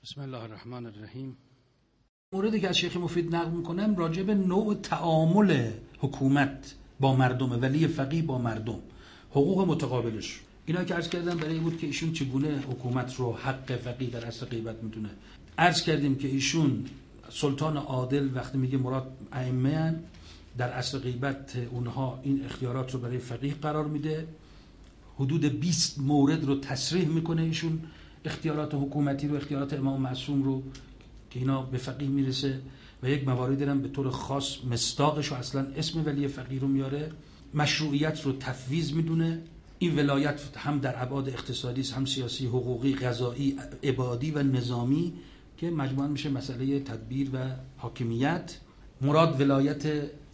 بسم الله الرحمن الرحیم. موردی که از شیخ مفید نقل میکنم راجع به نوع تعامل حکومت با مردم، ولی فقیه با مردم، حقوق متقابلش. اینا که عرض کردم برای این بود که ایشون چگونه حکومت رو حق فقیه در اصل غیبت میدونه. عرض کردیم که ایشون سلطان عادل وقتی میگه مراد ائمه ان، در اصل غیبت اونها این اختیارات رو برای فقیه قرار میده. حدود 20 مورد رو تصریح میکنه ایشون، اختیارات حکومتی رو، اختیارات امام معصوم رو که اینا به فقیه میرسه، و یک مواردی هم به طور خاص مصداقش و اصلا اسم ولی فقیه رو میاره. مشروعیت رو تفویض میدونه. این ولایت هم در ابعاد اقتصادی است، هم سیاسی، حقوقی، قضایی، عبادی و نظامی که مجموعاً میشه مسئله تدبیر و حاکمیت. مراد ولایت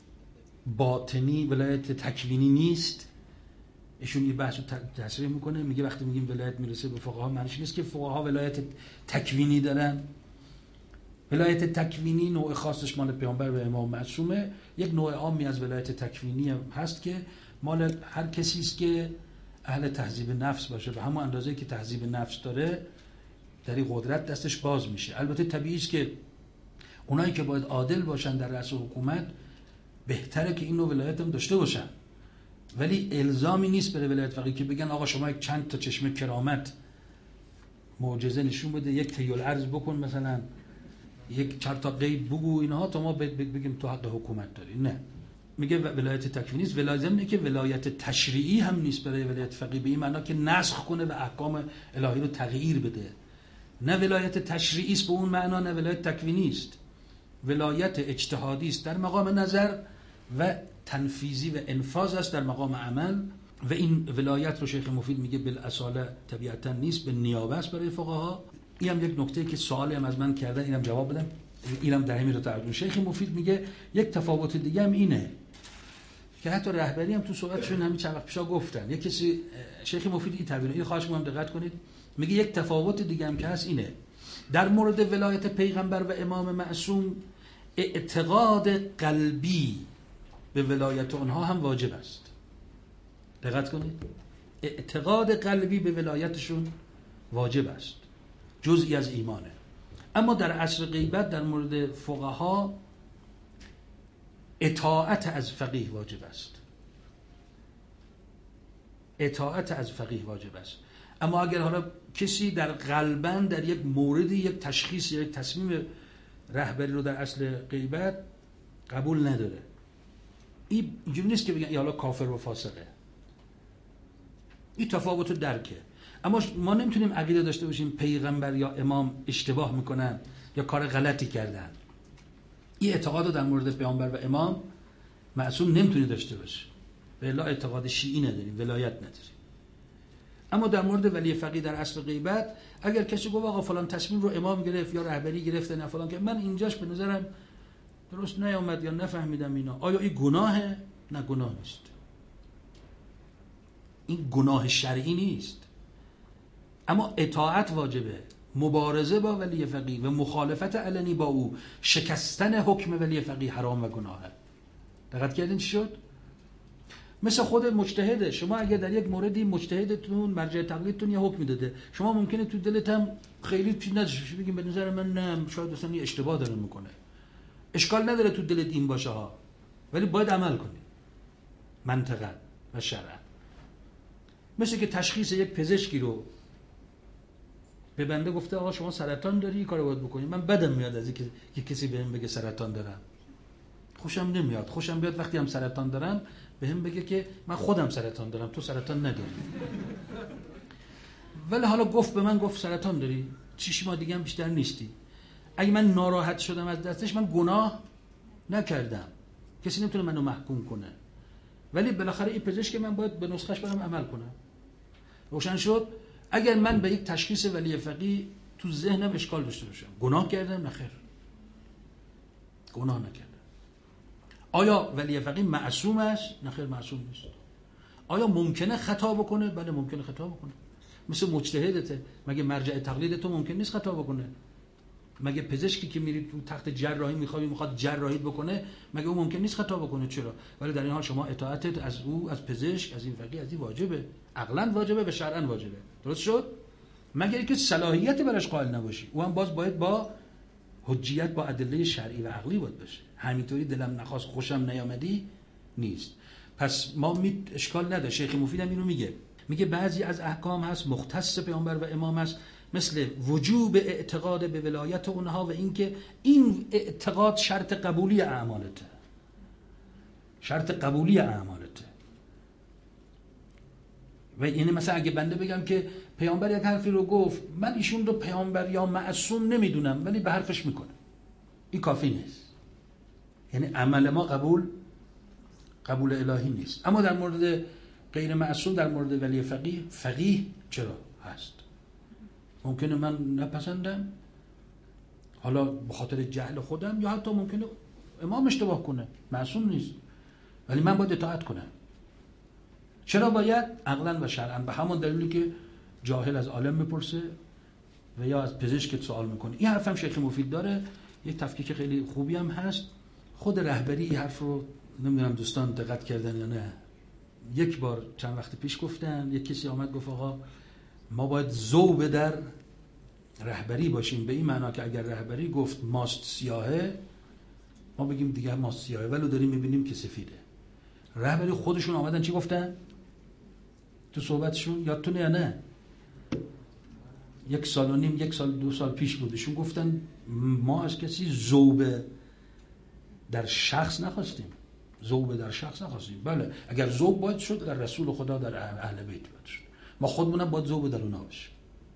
باطنی، ولایت تکوینی نیست. ایشون این بحث رو تصریح میکنه، میگه وقتی میگیم ولایت میرسه به فقها معنیش نیست که فقها ولایت تکوینی دارن. ولایت تکوینی نوع خاصش مال پیامبر و امام معصومه. یک نوع عامی از ولایت تکوینی هست که مال هر کسی است که اهل تهذیب نفس باشه، و همون اندازه‌ای که تهذیب نفس داره در این قدرت دستش باز میشه. البته طبیعی است که اونایی که باید عادل باشن در رأس حکومت بهتره که این نوع ولایت هم داشته باشن، ولی الزامی نیست برای ولایت فقیه که بگن آقا شما یک چند تا چشم کرامت معجزه نشون بده، یک تیل ارز بکن، مثلا یک چند تا قید بگو، اینها تا ما بگیم تو حق حکومت داری. نه، میگه ولایت تکوینی است. ولایت اینه که ولایت تشریعی هم نیست برای ولایت فقیه، به این معنا که نسخ کنه و احکام الهی رو تغییر بده. نه ولایت تشریعی است به اون معنا، نه ولایت تکوینی است. ولایت اجتهادی است در مقام نظر و تنفیذی و انفاذ است در مقام عمل. و این ولایت رو شیخ مفید میگه بالاصاله طبیعتا نیست، به نیابه است برای فقها. این هم یک نکته که سوالی هم از من کردن، اینم جواب بدم، اینم در همین رو تعریف. شیخ مفید میگه یک تفاوت دیگه هم اینه که حتی رهبری هم تو صحبتشون همین چند وقت پیشا گفتن. یک کسی شیخ مفید این تعبیر، این خواهش می‌کنم دقت کنید، میگه یک تفاوت دیگه هم که هست اینه: در مورد ولایت پیغمبر و امام معصوم اعتقاد قلبی به ولایت اونها هم واجب است. دقت کنید، اعتقاد قلبی به ولایتشون واجب است، جزئی از ایمانه. اما در عصر غیبت در مورد فقها اطاعت از فقیه واجب است. اطاعت از فقیه واجب است. اما اگر حالا کسی در قلبن در یک موردی یک تشخیص یا یک تصمیم رهبری رو در اصل غیبت قبول نداره، این اینجوری نیست که بگن حالا کافر و فاسقه. این تفاوت درکه. اما ما نمیتونیم عقیده داشته باشیم پیغمبر یا امام اشتباه میکنن یا کار غلطی کردن. این اعتقاد رو در مورد پیامبر و امام معصوم نمیتونی داشته باشه. به الا اعتقاد شیعی نداریم، ولایت نداریم. اما در مورد ولی فقیه در اصل غیبت اگر کسی گفت آقا فلان تصمیم رو امام گرفت یا رهبری گرفته، نه فلان، که من اینجاش به نظرم درست نیامد یا نفهمیدم اینا، آیا این گناهه؟ نه، گناه نیست. این گناه شرعی نیست. اما اطاعت واجبه. مبارزه با ولی فقیه و مخالفت علنی با او، شکستن حکم ولی فقیه حرام و گناهه. دقت کردین چی شد؟ مثل خود مجتهده. شما اگر در یک موردی مجتهدتون مرجع تقلیدتون یه حکمی داده، شما ممکنه تو دلت هم خیلی چیز نداشته بگیم به نظر من نه، شاید اصلا یه اشتباه داره میکنه. اشکال نداره تو دلت این باشه ها، ولی باید عمل کنی منطقاً و شرعاً. مثل که تشخیص یک پزشکی رو به بنده گفته آقا شما سرطان داری، کارو باید بکنی. من بدم میاد از اینکه کسی بهم بگه سرطان دارم، خوشم نمیاد. خوشم بیاد وقتی هم سرطان دارم بهم بگه که من خودم سرطان دارم، تو سرطان نداری. ولی حالا گفت به من، گفت سرطان داری، 6 ماه دیگه هم بیشتر نیستی. اگه من ناراحت شدم از دستش، من گناه نکردم، کسی نمیتونه منو محکوم کنه. ولی بالاخره این پزشک من باید به نسخش برم عمل کنم. روشن شد؟ اگر من به یک تشخیص ولی فقیه تو ذهنم اشکال داشته باشم، گناه کردم؟ نخیر، گناه نکردم. آیا ولی فقیه معصوم است؟ نخیر، معصوم نیست. آیا ممکنه خطا بکنه؟ بله ممکنه خطا بکنه. مثل مجتهدته. مگه مرجع تقلید تو ممکن نیست خطا بکنه؟ مگه پزشکی که میری تو تخت جراحی میخواد جراحی بکنه، مگه اون ممکن نیست خطا بکنه؟ چرا؟ ولی در این حال شما اطاعتت از او، از پزشک، از این فقیه، از این واجبه. عقلاً واجبه و شرعاً واجبه. درست شد؟ مگر اینکه صلاحیت براش قائل نباشی. او هم باز باید با حجیت، با ادله شرعی و عقلی باید باشه. همینطوری دلم نخواست خوشم نیامدی نیست. پس ما اشکال نداره. شیخ مفید هم اینو میگه بعضی از احکام هست مختص پیامبر و امام است، مثل وجوب اعتقاد به ولایت اونها و اینکه این اعتقاد شرط قبولی اعمالته. شرط قبولی اعمالته. و یعنی مثلا اگه بنده بگم که پیامبر یک حرفی رو گفت، من ایشون رو پیامبر یا معصوم نمیدونم ولی به حرفش میکنم، این کافی نیست. یعنی عمل ما قبول الهی نیست. اما در مورد غیر معصوم، در مورد ولی فقیه چرا هست؟ ممکنه من نپسندم، حالا به خاطر جهل خودم، یا حتی ممکنه امام اشتباه کنه، معصوم نیست، ولی من باید اطاعت کنم. چرا باید؟ عقلا و شرعا. به همون دلیلی که جاهل از عالم میپرسه و یا از پزشک سوال میکنه. این حرف هم شیخ مفید داره، یک تفکیک خیلی خوبی هم هست. خود رهبری این حرف رو نمیدونم دوستان دقت کردن یا نه، یک بار چند وقت پیش گفتن، یک کسی آمد گفت آقا ما باید ذوب در رهبری باشیم، به این معنا که اگر رهبری گفت ماست سیاهه، ما بگیم دیگه ماست سیاهه، ولو داریم میبینیم که سفیده. رهبری خودشون آمدن چی گفتن تو صحبتشون؟ یادتونه یا نه؟ 1.5 سال، 1 سال 2 سال پیش بودشون گفتن ما از کسی ذوب در شخص نخواستیم. ذوب در شخص نخواستیم. بله اگر ذوب باید شد در رسول خدا، در اهل بیت باید شد، ما خودمونم باید ذوب در اونها باشیم.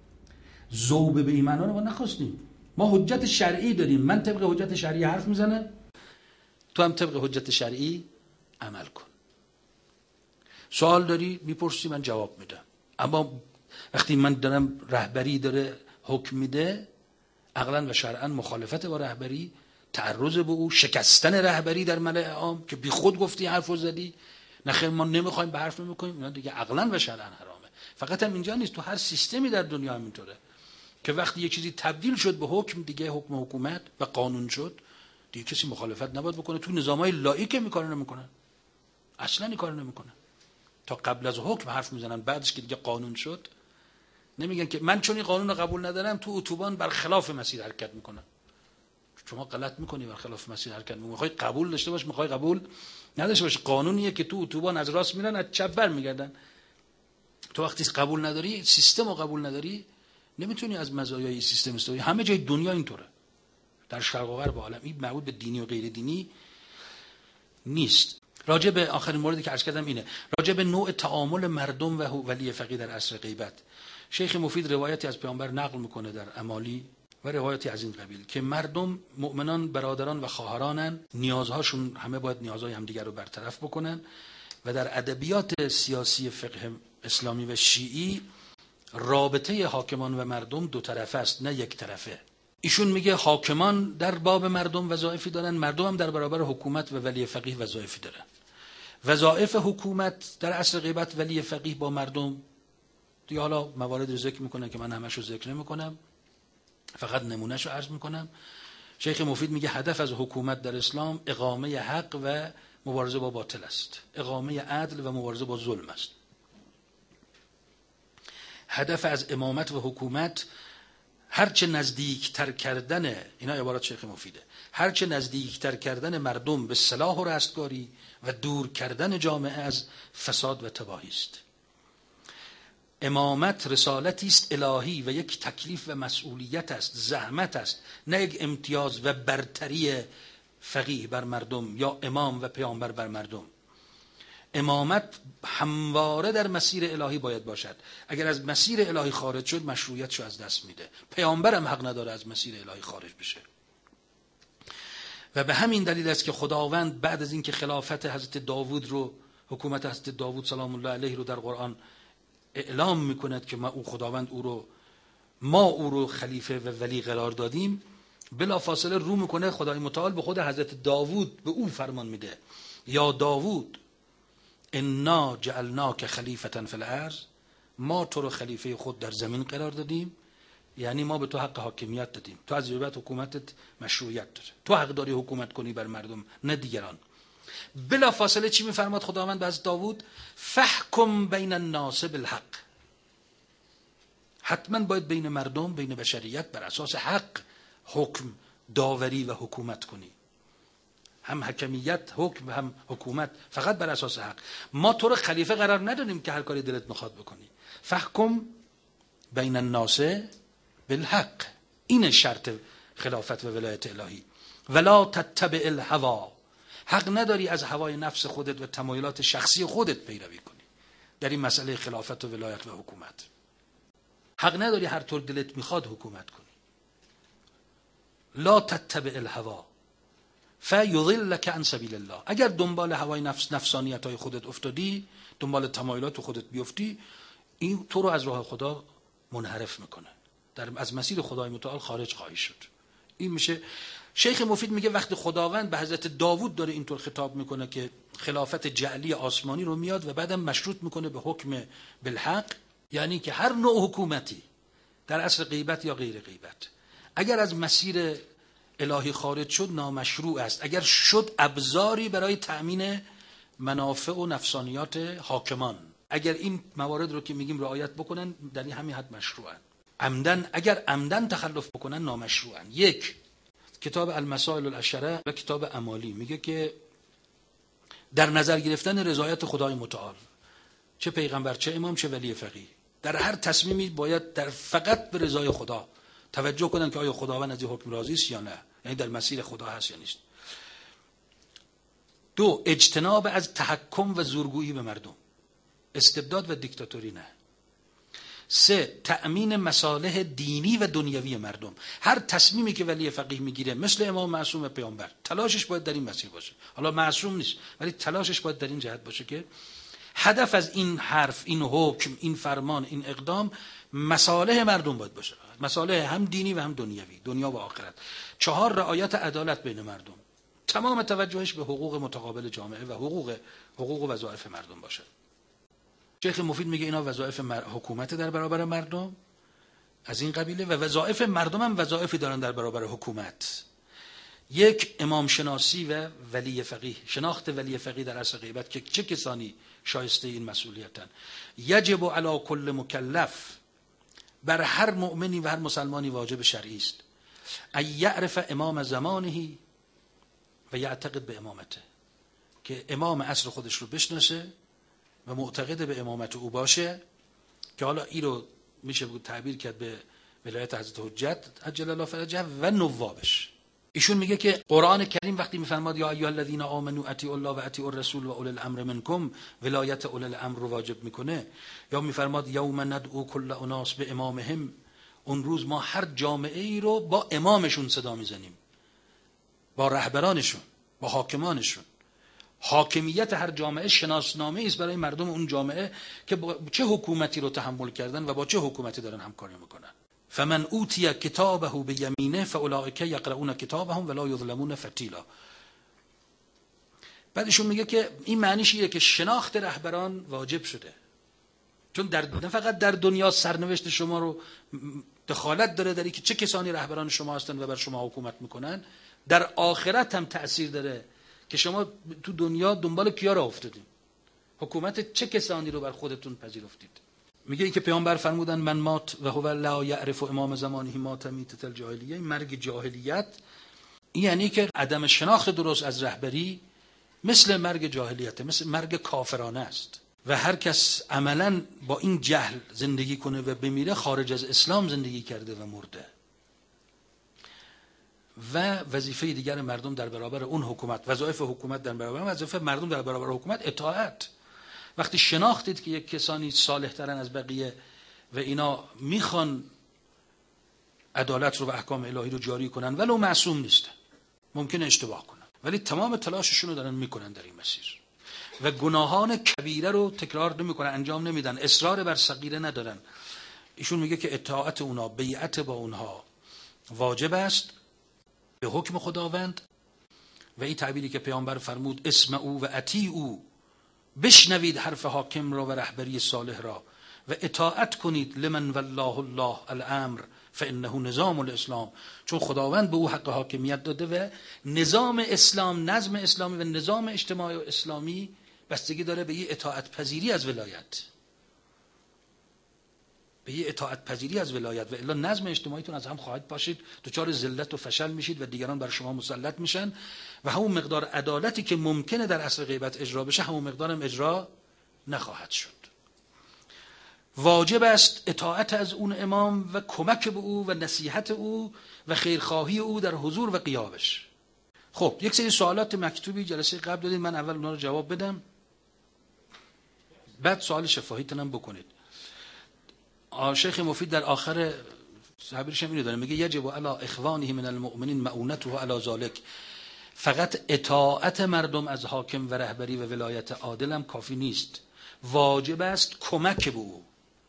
ذوب به این معنا رو ما نخواستیم. ما حجت شرعی داریم، من طبق حجت شرعی حرف میزنم، تو هم طبق حجت شرعی عمل کن. سوال داری میپرسی، من جواب میدم. اما وقتی من دارم رهبری داره حکم میده، عقلا و شرعا مخالفت با رهبری، تعرض به او، شکستن رهبری در ملأ عام که بی خود گفتی حرف رو زدی، نخیر ما نمیخوایم به حرف نمیکنیم، اینا دیگه عقلا و شرعا حرامه. فقط هم اینجا نیست، تو هر سیستمی در دنیا همینطوره که وقتی یک چیزی تبدیل شد به حکم دیگه، حکم حکومت و قانون شد، دیگه کسی مخالفت نباید بکنه. تو نظامای لاییک این کارو نمیکنن، اصلا این کارو نمیکنن. تا قبل از حکم حرف میزنن، بعدش که دیگه قانون شد نمیگن که من چون این قانون رو قبول ندارم تو اتوبان برخلاف مسیر حرکت میکنم. شما غلط میکنی، برخلاف مسیر حرکت میکنی. میخوای قبول داشته باش، میخوای قبول نداشته باش. قانونیه که تو اتوبان از راست میرن از چپ برمیگردن. تو وقتی قبول نداری، سیستم رو قبول نداری، نمیتونی از مزایای سیستم استفاده. همه جای دنیا اینطوره، در شرق و غرب عالم. این مربوط به دینی و غیر دینی نیست. راجع به آخرین موردی که عرض کردم اینه، راجع به نوع تعامل مردم و ولی فقیه در عصر غیبت. شیخ مفید روایتی از پیامبر نقل میکنه در امالی و روایتی از این قبیل که مردم مؤمنان برادران و خواهرانن، نیازهاشون همه باید نیازهای همدیگر رو برطرف بکنن و در ادبیات سیاسی فقه اسلامی و شیعی رابطه حاکمان و مردم دو طرفه است، نه یک طرفه. ایشون میگه حاکمان در باب مردم وظایفی دارن، مردم هم در برابر حکومت و ولی فقیه وظایفی دارن. وظایف حکومت در عصر غیبت، ولی فقیه با مردم دیگه، حالا موارد رو ذکر میکنن که من همش رو ذکر نمیکنم، فقط نمونهش رو عرض میکنم. شیخ مفید میگه هدف از حکومت در اسلام اقامه حق و مبارزه با باطل است، اقامه عدل و مبارزه با ظلم است. هدف از امامت و حکومت هرچه نزدیکتر کردن، اینا عبارات شیخ مفیده، هرچه نزدیکتر کردن مردم به صلاح و رستگاری و دور کردن جامعه از فساد و تباهی است. امامت رسالتی است الهی و یک تکلیف و مسئولیت است، زحمت است، نه یک امتیاز و برتری فقیه بر مردم یا امام و پیامبر بر مردم. امامت همواره در مسیر الهی باید باشد. اگر از مسیر الهی خارج شد مشروعیتشو از دست میده. پیامبر هم حق نداره از مسیر الهی خارج بشه. و به همین دلیل است که خداوند بعد از اینکه خلافت حضرت داوود رو، حکومت حضرت داوود سلام الله علیه رو در قرآن اعلام میکند که ما او رو خلیفه و ولی قرار دادیم، بلا فاصله رو میکنه خدای متعال به خود حضرت داوود، به او فرمان میده یا داوود انا جعلناک خلیفة فی الارض، ما تو رو خلیفه خود در زمین قرار دادیم، یعنی ما به تو حق حاکمیت دادیم، تو از بعد حکومتت مشروعیت داره، تو حق داری حکومت کنی بر مردم نه دیگران. بلا فاصله چی میفرماد خداوند به حضرت داوود؟ فحکم بین الناس بالحق، حتما باید بین مردم، بین بشریت بر اساس حق حکم داوری و حکومت کنی. هم حکمیت حکم هم حکومت فقط بر اساس حق. ما تو رو خلیفه قرار ندادیم که هر کاری دلت میخواد بکنی. فحکم بین الناس بالحق. این شرط خلافت و ولایت الهی. ولا تتبع الهوا. حق نداری از هوای نفس خودت و تمایلات شخصی خودت پیروی کنی در این مسئله خلافت و ولایت و حکومت. حق نداری هر طور دلت میخواد حکومت کنی. لا تتبع الهوا فیضلک عن سبیل الله. اگر دنبال هوای نفسانیت های خودت افتادی، دنبال تمایلات خودت بیفتی، این تو رو از راه خدا منحرف میکنه، از مسیر خدای متعال خارج خواهی شد. این میشه. شیخ مفید میگه وقتی خداوند به حضرت داوود داره اینطور خطاب میکنه که خلافت جعلی آسمانی رو میاد و بعدم مشروط میکنه به حکم بالحق، یعنی که هر نوع حکومتی در عصر غیبت یا غیر غیبت اگر از مسیر الهی خارج شد نامشروع است، اگر شد ابزاری برای تأمین منافع و نفسانیات حاکمان. اگر این موارد رو که میگیم رعایت بکنن در همین حد مشروعن. عمدن، اگر عمدن تخلف بکنن نامشروعن. یک، کتاب المسائل العشره و کتاب امالی میگه که در نظر گرفتن رضایت خدای متعال، چه پیغمبر چه امام چه ولی فقیه، در هر تصمیمی باید در فقط به رضای خدا توجه کنن که آیا خداوند از این حکم راضی است یا نه، یعنی در مسیر خدا هست یا نیست. دو، اجتناب از تحکم و زورگویی به مردم، استبداد و دیکتاتوری نه. سه، تأمین مصالح دینی و دنیوی مردم. هر تصمیمی که ولی فقیه میگیره مثل امام معصوم و پیامبر، تلاشش باید در این مسیر باشه. حالا معصوم نیست ولی تلاشش باید در این جهت باشه که هدف از این حرف، این حکم، این فرمان، این اقدام مصالح مردم باید باشه، مصالح هم دینی و هم دنیوی، دنیا و آخرت. چهار، رعایت عدالت بین مردم، تمام توجهش به حقوق متقابل جامعه و حقوق و وظایف مردم باشه. شیخ مفید میگه اینا وظایف حکومت در برابر مردم از این قبیله و وظایف مردم هم وظایفی دارن در برابر حکومت. یک، امام شناسی و ولی فقیه، شناخت ولی فقیه در عصر غیبت که چه کسانی شایسته این مسئولیتن. یجب علی کل مکلف، بر هر مؤمنی و هر مسلمانی واجب شرعی است ان یعرف امام زمانه و یعتقد به امامته، که امام عصر خودش رو بشناسه و معتقد به امامت او باشه، که حالا این رو میشه تعبیر کرد به ولایت حضرت حجت عجل الله فرجه و نوابش. ایشون میگه که قرآن کریم وقتی میفرماد یا ایها الذین آمنوا اطیعوا الله و اطیعوا الرسول و اولی الامر منکم، ولایت اولی الامر رو واجب میکنه. یا میفرماد یوم ندعو کل اناس به امامهم، اون روز ما هر جامعه ای رو با امامشون صدا میزنیم، با رهبرانشون، با حاکمانشون. حاکمیت هر جامعه شناسنامه است برای مردم اون جامعه که با چه حکومتی رو تحمل کردن و با چه حکومتی دارن همکاری میکنن. فمن اوتی کتابه بیمینه فاولئک یقرؤون کتابهم ولا یظلمون فتیلا. بعدشون میگه که این معنیش اینه که شناخت رهبران واجب شده، چون نه فقط در دنیا سرنوشت شما رو دخالت داره در اینکه چه کسانی رهبران شما هستن و بر شما حکومت میکنن، در آخرت هم تأثیر داره که شما تو دنیا دنبال کیا را افتادین، حکومت چه کسانی رو بر خودتون پذیرفتید. میگه این که پیامبر فرمودن من مات و هو لا یعرف امام زمانه مات میتة الجاهلیه، مرگ جاهلیت، این یعنی که عدم شناخت درست از رهبری مثل مرگ جاهلیت، مثل مرگ کافرانه است و هر کس عملا با این جهل زندگی کنه و بمیره خارج از اسلام زندگی کرده و مرده. و وظیفه دیگر مردم در برابر اون حکومت، وظایف حکومت در برابر وظایف مردم در برابر حکومت اطاعت. وقتی شناختید که یک کسانی صالح ترن از بقیه و اینا میخوان عدالت رو و احکام الهی رو جاری کنن ولو معصوم نیستن، ممکنه اشتباه کنن ولی تمام تلاششون رو دارن میکنن در این مسیر و گناهان کبیره رو تکرار نمیکنن، انجام نمیدن، اصرار بر صغیره ندارن. ایشون میگه که اطاعت اونا، بیعت با اونها واجب است به حکم خداوند. و این تعبیری که پیامبر فرمود اسمعوا و اطیعوا، بشنوید حرف حاکم را و رهبری صالح را و اطاعت کنید لمن والله الله الامر فانه نظام الاسلام، چون خداوند به او حق حاکمیت داده و نظام اسلام، نظم اسلامی و نظام اجتماعی و اسلامی بستگی داره به این اطاعت پذیری از ولایت. به یه اطاعت پذیری از ولایت، و الا نظم اجتماعیتون از هم خواهد پاشید، دچار ذلت و فشل میشید و دیگران بر شما مسلط میشن و همون مقدار عدالتی که ممکنه در عصر غیبت اجرا بشه همون مقدار هم اجرا نخواهد شد. واجب است اطاعت از اون امام و کمک به او و نصیحت او و خیرخواهی او در حضور و غیابش. خب یک سری سوالات مکتوبی جلسه قبل دادید، من اول اونا رو جواب بدم، بعد سوال شفاهیتون هم بکنید. شیخ مفید در آخر تعبیرش هم اینو داره، میگه یجب علی اخوانه من المؤمنین مؤونته علی ذلک. فقط اطاعت مردم از حاکم و رهبری و ولایت عادل هم کافی نیست، واجب است کمک به او.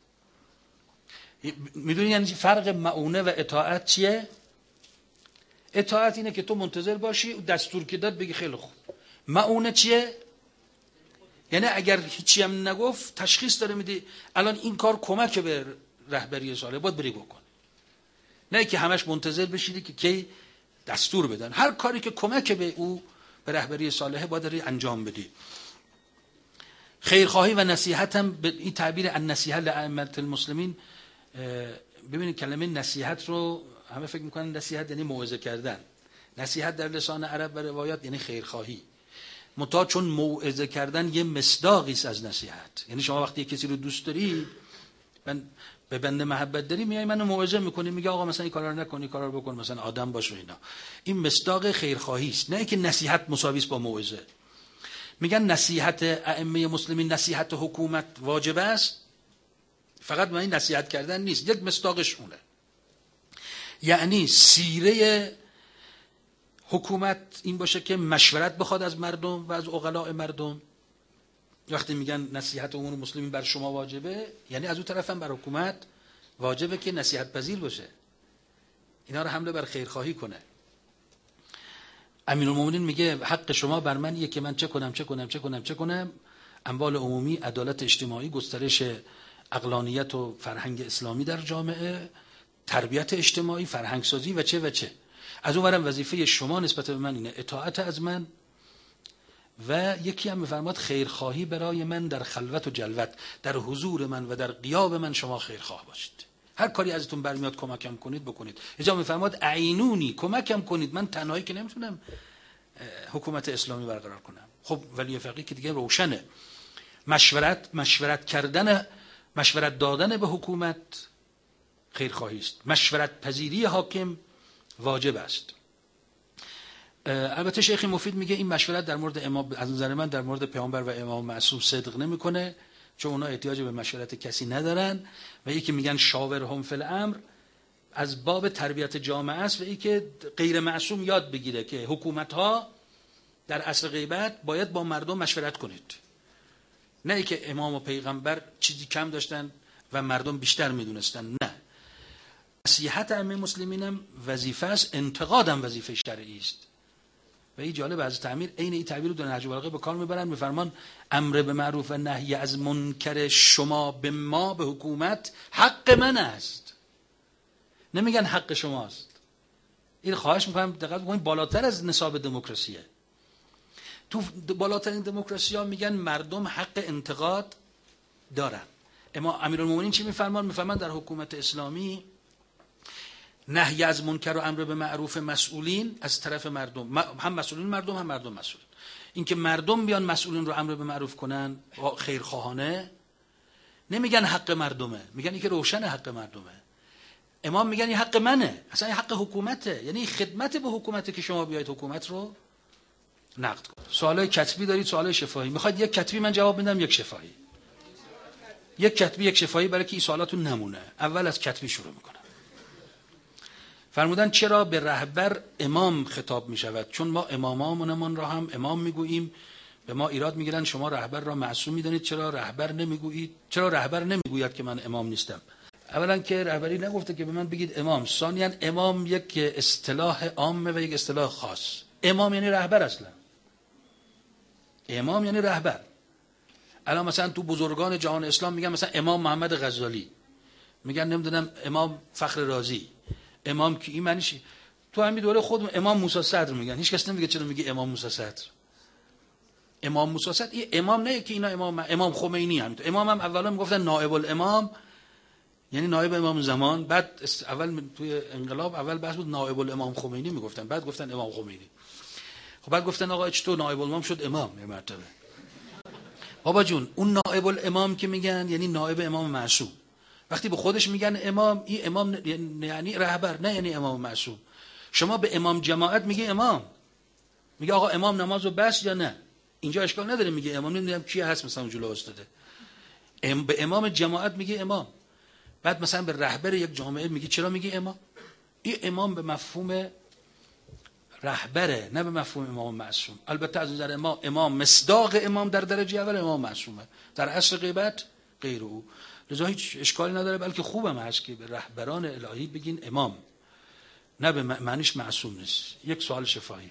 میدونی یعنی فرق مؤونه و اطاعت چیه؟ اطاعت اینه که تو منتظر باشی دستور که داد بگی خیلی خوب. مؤونه چیه؟ یعنی اگر هیچی هم نگفت تشخیص داره میده الان این کار کمک به رهبری صالح، باید بری بکن. نه که همش منتظر بشیدی که کی دستور بدن. هر کاری که کمک به او به رهبری صالح باید انجام بدی. خیرخواهی و نصیحت هم به این تعبیر النصیحه لائمه المسلمین. ببینید کلمه نصیحت رو همه فکر میکنن نصیحت یعنی موعظه کردن. نصیحت در لسان عرب و روایات یعنی خیرخواهی. منتها چون موعظه کردن یه مصداقی است از نصیحت، یعنی شما وقتی کسی رو دوست داری، به بنده محبت داری، میای منو موعظه میکنی، میگه آقا مثلا این کارا رو نکن، این کارا رو بکن، مثلا آدم باش و اینا. این مصداق خیرخواهی است، نه که نصیحت مساوی است با موعظه. میگن نصیحت ائمه مسلمین، نصیحت حکومت واجب است، فقط معنی نصیحت کردن نیست، یک مصداقش اونه. یعنی سیره حکومت این باشه که مشورت بخواد از مردم و از عقلاء مردم. وقتی میگن نصیحت امور مسلمین بر شما واجبه، یعنی از اون طرف هم بر حکومت واجبه که نصیحت پذیر باشه، اینا رو حمله بر خیرخواهی کنه. امیرالمومنین میگه حق شما بر منیه که من چه کنم. اموال عمومی، عدالت اجتماعی، گسترش عقلانیت و فرهنگ اسلامی در جامعه، تربیت اجتماعی، فرهنگ سازی و چه. از اون ورم وظیفه شما نسبت به من اینه اطاعت از من، و یکی هم میفرماد خیرخواهی برای من در خلوت و جلوت، در حضور من و در غیاب من شما خیرخواه باشید. هر کاری ازتون برمیاد کمکم کنید بکنید. اینجا میفرماد اعینونی، کمکم کنید، من تنهایی که نمیتونم حکومت اسلامی برقرار کنم. خب ولی فقیه که دیگه روشنه، مشورت دادن به حکومت خیرخواهی است، مشورت پذیری حاکم واجب است. البته شیخ مفید میگه این مشورت در مورد امام، از نظر من در مورد پیامبر و امام معصوم صدق نمیکنه، چون اونا احتیاج به مشورت کسی ندارن، و یکی میگن شاورهم فی الامر از باب تربیت جامعه است، و یکی که غیر معصوم یاد بگیره که حکومت ها در عصر غیبت باید با مردم مشورت کنید، نه ای که امام و پیغمبر چیزی کم داشتن و مردم بیشتر میدونستن. نه، نصیحت ائمه مسلمین هم وظیفه است، انتقاد هم وظیفه شرعی است. و این جالب، از تعبیر عین این تعبیر رو در نهج البلاغه به کار میبرن، میفرمان امر به معروف و نهی از منکر شما به ما، به حکومت، حق من است. نمیگن حق شماست. این خواهش میکنم دقت بکنید، بالاتر از نصاب دموکراسیه. تو بالاترین دموکراسی ها میگن مردم حق انتقاد دارن. اما امیرالمومنین چی میفرمان؟ میفرمان در حکومت اسلامی نهی از منکر و امر به معروف مسئولین از طرف مردم، هم مسئولین مردم هم مردم مسئول. این که مردم بیان مسئولین رو امر به معروف کنن خیرخواهانه، نمیگن حق مردمه، میگن این که روشن حق مردمه. امام میگن این حق منه، اصلا این حق حکومته، یعنی خدمت به حکومته که شما بیاید حکومت رو نقد کنید. سوالای کتبی دارید، سوالای شفاهی میخواید؟ یک کتبی من جواب میدم، یک شفاهی. یک کتبی یک شفاهی، برای که این سوالاتون نمونه. اول از کتبی شروع میکنم. فرمودن چرا به رهبر امام خطاب می شود؟ چون ما امامامونمان را هم امام میگوییم. به ما ایراد میگیرن شما رهبر را معصوم میدانید، چرا رهبر نمیگویید؟ چرا رهبر نمیگوید که من امام نیستم؟ اولا که رهبری نگفته که به من بگید امام. ثانیاً امام یک اصطلاح عامه و یک اصطلاح خاص. امام یعنی رهبر، اصلا امام یعنی رهبر. الان مثلا تو بزرگان جهان اسلام میگن مثلا امام محمد غزالی، میگن نمیدونم امام فخر رازی، امام کی، این معنی چی؟ تو همین دوره خودمون امام موسی صدر میگن، هیچ کس نمیگه چرا میگه امام موسی صدر. امام موسی صدر این امام نه که اینا امام خمینی هم. امام هم اولا میگفتن نائب الامام، یعنی نایب امام زمان. بعد اول توی انقلاب اول بحث بود نایب الامام خمینی میگفتن، بعد گفتن امام خمینی. خب بعد گفتن آقا چطور نایب الامام شد امام یه مرتبه؟ بابا جون اون نایب الامام که میگن یعنی نایب امام معصوم. وقتی به خودش میگن امام، این امام یعنی رهبر، نه یعنی امام معصوم. شما به امام جماعت میگه امام، میگه آقا امام نمازو بس یا نه؟ اینجا اشکال نداره میگه امام، نمیدونم کی هست مثلا جلو استاده، به امام جماعت میگه امام. بعد مثلا به رهبر یک جامعه میگه چرا میگه امام؟ این امام به مفهوم رهبره، نه به مفهوم امام معصوم. البته از نظر امام مصداق امام در درجه اول امام معصومه، در عصر غیبت غیر او، لذا هیچ اشکالی نداره، بلکه خوبم هست که به رهبران الهی بگین امام، نه به معنیش معصوم نیست. یک سوال شفاهی،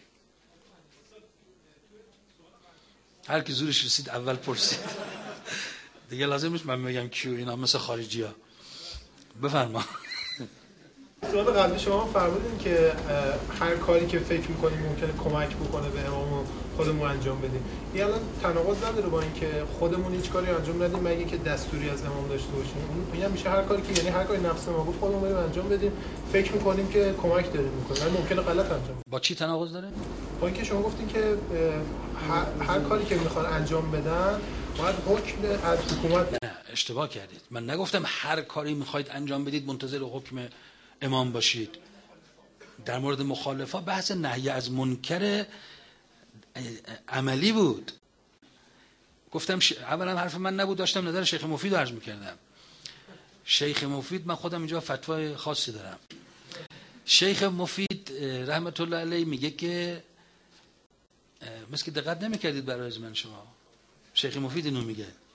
هر کی زورش رسید اول پرسید دیگه لازم نیست من بگم کیو، اینا مثل خارجی ها. بفرما. سوال قبلی شما فرمودین که هر کاری که فکر می‌کنیم ممکنه کمک بکنه به امام خودمون انجام بدیم. این الان تناقض نداره با اینکه خودمون هیچ کاری انجام ندیم مگه که دستوری از امام داشته باشیم؟ میگم میشه هر کاری که یعنی هر کاری نفس ما گفت خودمون بریم انجام بدیم، فکر می‌کنیم که کمک داریم می‌کنیم، ولی ممکنه غلط انجام بدیم. با چی تناقض داره؟ با اینکه شما گفتین که هر کاری که می‌خوان انجام بدن باید حکم از حکومت. نه اشتباه کردید، من نگفتم هر کاری می‌خواید انجام بدید منتظر حکم امام باشید. در مورد مخالفا بحث نهی از منکر عملی بود. گفتم اولا حرف من نبود، داشتم نظر شیخ مفید رو عرض می‌کردم. شیخ مفید، من خودم اینجا فتوای خاصی دارم. شیخ مفید رحمت الله علیه میگه که مثل که دقت نمی‌کردید برای من شما. شیخ مفید اینو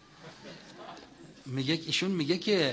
میگه ایشون میگه که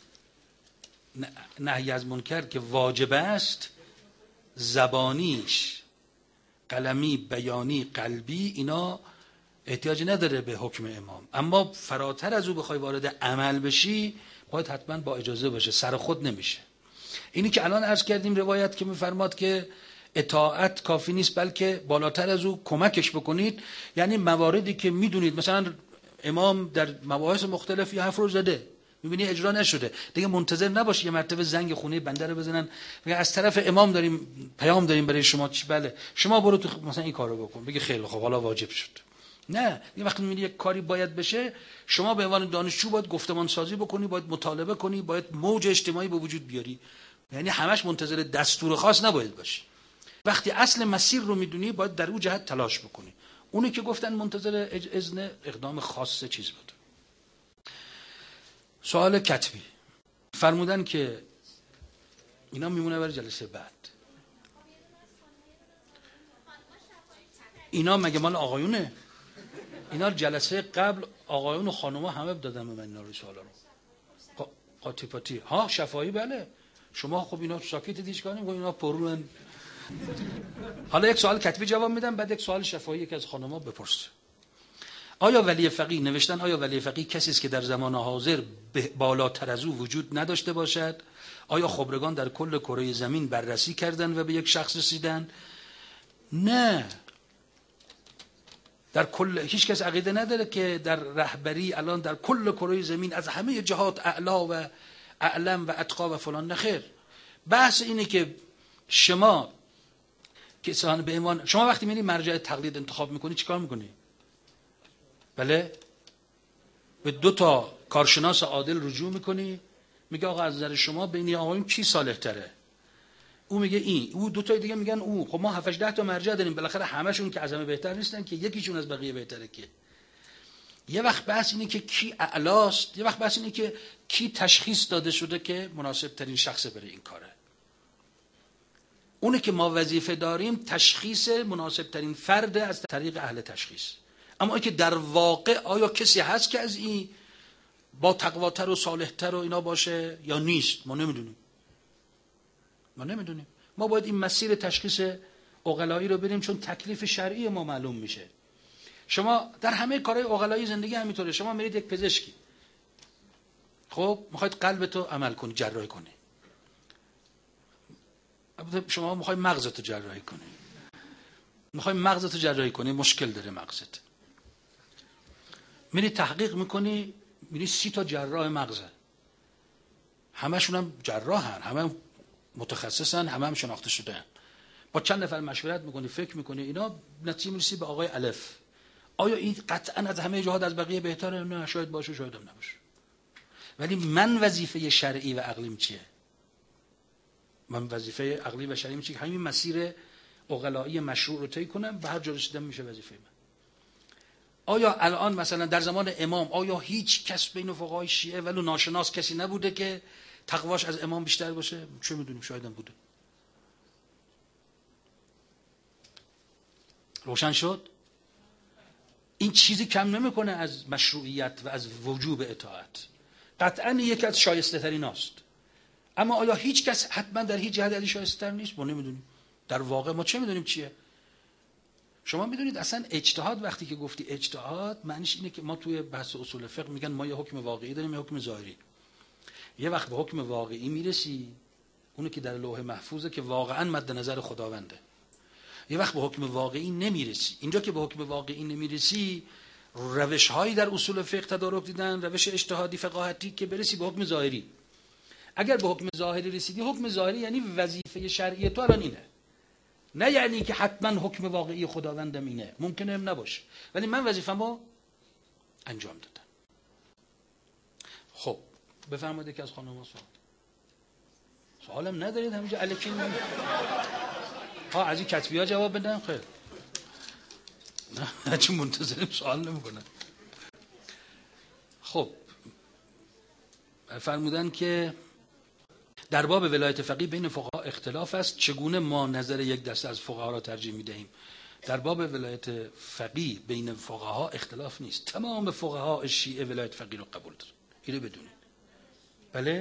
نهی از منکر که واجب است، زبانیش، قلمی، بیانی، قلبی، اینا احتیاج نداره به حکم امام. اما فراتر از او بخوای وارد عمل بشی باید حتما با اجازه باشه، سر خود نمیشه. اینی که الان عرض کردیم روایت که میفرماد که اطاعت کافی نیست بلکه بالاتر از او کمکش بکنید، یعنی مواردی که میدونید مثلا امام در مباحث مختلف یه حرف رو زده، میبینی اجرا نشده، دیگه منتظر نباشی یه مرتبه زنگ خونه بنده رو بزنن میگن از طرف امام داریم پیام داریم برای شما. بله شما برو تو مثلا این کارو بکن، بگی خیلی خب حالا واجب شد. نه، یه وقتی میبینی یک کاری باید بشه، شما به عنوان دانشجو باید گفتمان سازی بکنی، باید مطالبه کنی، باید موج اجتماعی به وجود بیاری. یعنی همش منتظر دستور خاص نباید باشی. وقتی اصل مسیر رو میدونی باید در اون جهت تلاش بکنی. اونی که گفتن منتظر اذن اقدام خاص چیز بود. سوال کتبی فرمودن که اینا میمونه برای جلسه بعد. اینا مگه مال آقایونه؟ اینا جلسه قبل آقایون و خانوما همه دادن به من اینا رو سوالا رو. قاطی پاتی ها شفاهی بله. شما خب اینا ساکت دیش کنیم، اینا پرون. حالا یک سوال کتبی جواب میدم، بعد یک سوال شفاهی که از خانوما بپرسه. آیا ولی فقیه نوشتن آیا ولی فقیه کسی است که در زمان حاضر بالاتر از او وجود نداشته باشد؟ آیا خبرگان در کل کره زمین بررسی کردن و به یک شخص رسیدن؟ نه، در کل هیچ کس عقیده نداره که در رهبری الان در کل کره زمین از همه جهات اعلا و اعلم و اتقا و فلان. نخیر، بحث اینه که شما کسان به عنوان شما وقتی میری مرجع تقلید انتخاب میکنی چیکار میکنی؟ بله، به 2 تا کارشناس عادل رجوع میکنی، میگه آقا از نظر شما بین آقایون کی صالح تره؟ او میگه این، او 2 تا دیگه میگن او. خب ما 7 8 تا مرجع داریم، بالاخره همشون که از همه بهتر نیستن که، یکیشون از بقیه بهتره که. یه وقت بحث اینه که کی اعلاست، یه وقت بحث اینه که کی تشخیص داده شده که مناسب ترین شخص برای این کاره. اونه که ما وظیفه داریم تشخیص مناسب ترین فرد از طریق اهل تشخیص. اما اینکه در واقع آیا کسی هست که از این با تقواتر و صالحتر و اینا باشه یا نیست، ما نمیدونیم. ما باید این مسیر تشخیص عقلایی رو بریم، چون تکلیف شرعی ما معلوم میشه. شما در همه کارهای عقلایی زندگی همینطوره. شما میرید یک پزشکی، خب میخواید قلبتو عمل کنی، جراحی کنی. شما میخواید مغزتو جراحی کنی، مشکل داره مغزت. میری تحقیق میکنی، میری 30 تا جراح مغزه، همشون هم جراحن، همه متخصصن، همه هم شناخته شدن. با چند نفر مشورت میکنی، فکر میکنی، اینا نتیجه میرسی به آقای الف. آیا این قطعا از همه جهات از بقیه بهتره؟ نه، شاید باشه، شاید هم نباشه. ولی من وظیفه شرعی و عقلیم چیه؟ من وظیفه عقلی و شرعیم چیه؟ همین مسیر عقلایی مشروع رو طی کنم، به هر جا رسیدم میشه وظیفه من. آیا الان مثلا در زمان امام آیا هیچ کس بین فقهای شیعه ولو ناشناس کسی نبوده که تقواش از امام بیشتر باشه؟ چه میدونیم، شاید هم بوده. روشن شد؟ این چیزی کم نمیکنه از مشروعیت و از وجوب اطاعت. قطعا یکی از شایسته ترین هاست. اما آیا هیچ کس حتما در هیچ جهت علی شایسته تر نیست؟ ما نمیدونیم. در واقع ما چه میدونیم چیه؟ شما میدونید اصلا اجتهاد، وقتی که گفتی اجتهاد معنیش اینه که ما توی بحث اصول فقه میگن ما یه حکم واقعی داریم، یه حکم ظاهری. یه وقت به حکم واقعی میرسی، اونی که در لوح محفوظه که واقعا مد نظر خداونده. یه وقت به حکم واقعی نمیرسی. اینجا که به حکم واقعی نمیرسی، روش‌هایی در اصول فقه تدارک دیدن، روش اجتهادی فقاهتی که برسی به حکم ظاهری. اگر به حکم ظاهری رسیدی، حکم ظاهری یعنی وظیفه شرعی تو الان اینه. نه یعنی که حتما حکم واقعی خداوندم اینه، ممکنه هم نباشه، ولی من وظیفه‌مو انجام دادم. خب بفرمایید که از خانم‌ها سوالم ندارید، همینجا الکی از این کتبی‌ها جواب بدن. خیر، نه چون منتظریم سوال نمی‌کنن. خب فرمودن که در باب ولایت فقیه بین فقها اختلاف است، چگونه ما نظر یک دسته از فقها را ترجیح می‌دهیم؟ در باب ولایت فقیه بین فقها اختلاف نیست. تمام فقها شیعه ولایت فقیه رو قبول دارن. اینو بدونید. بله؟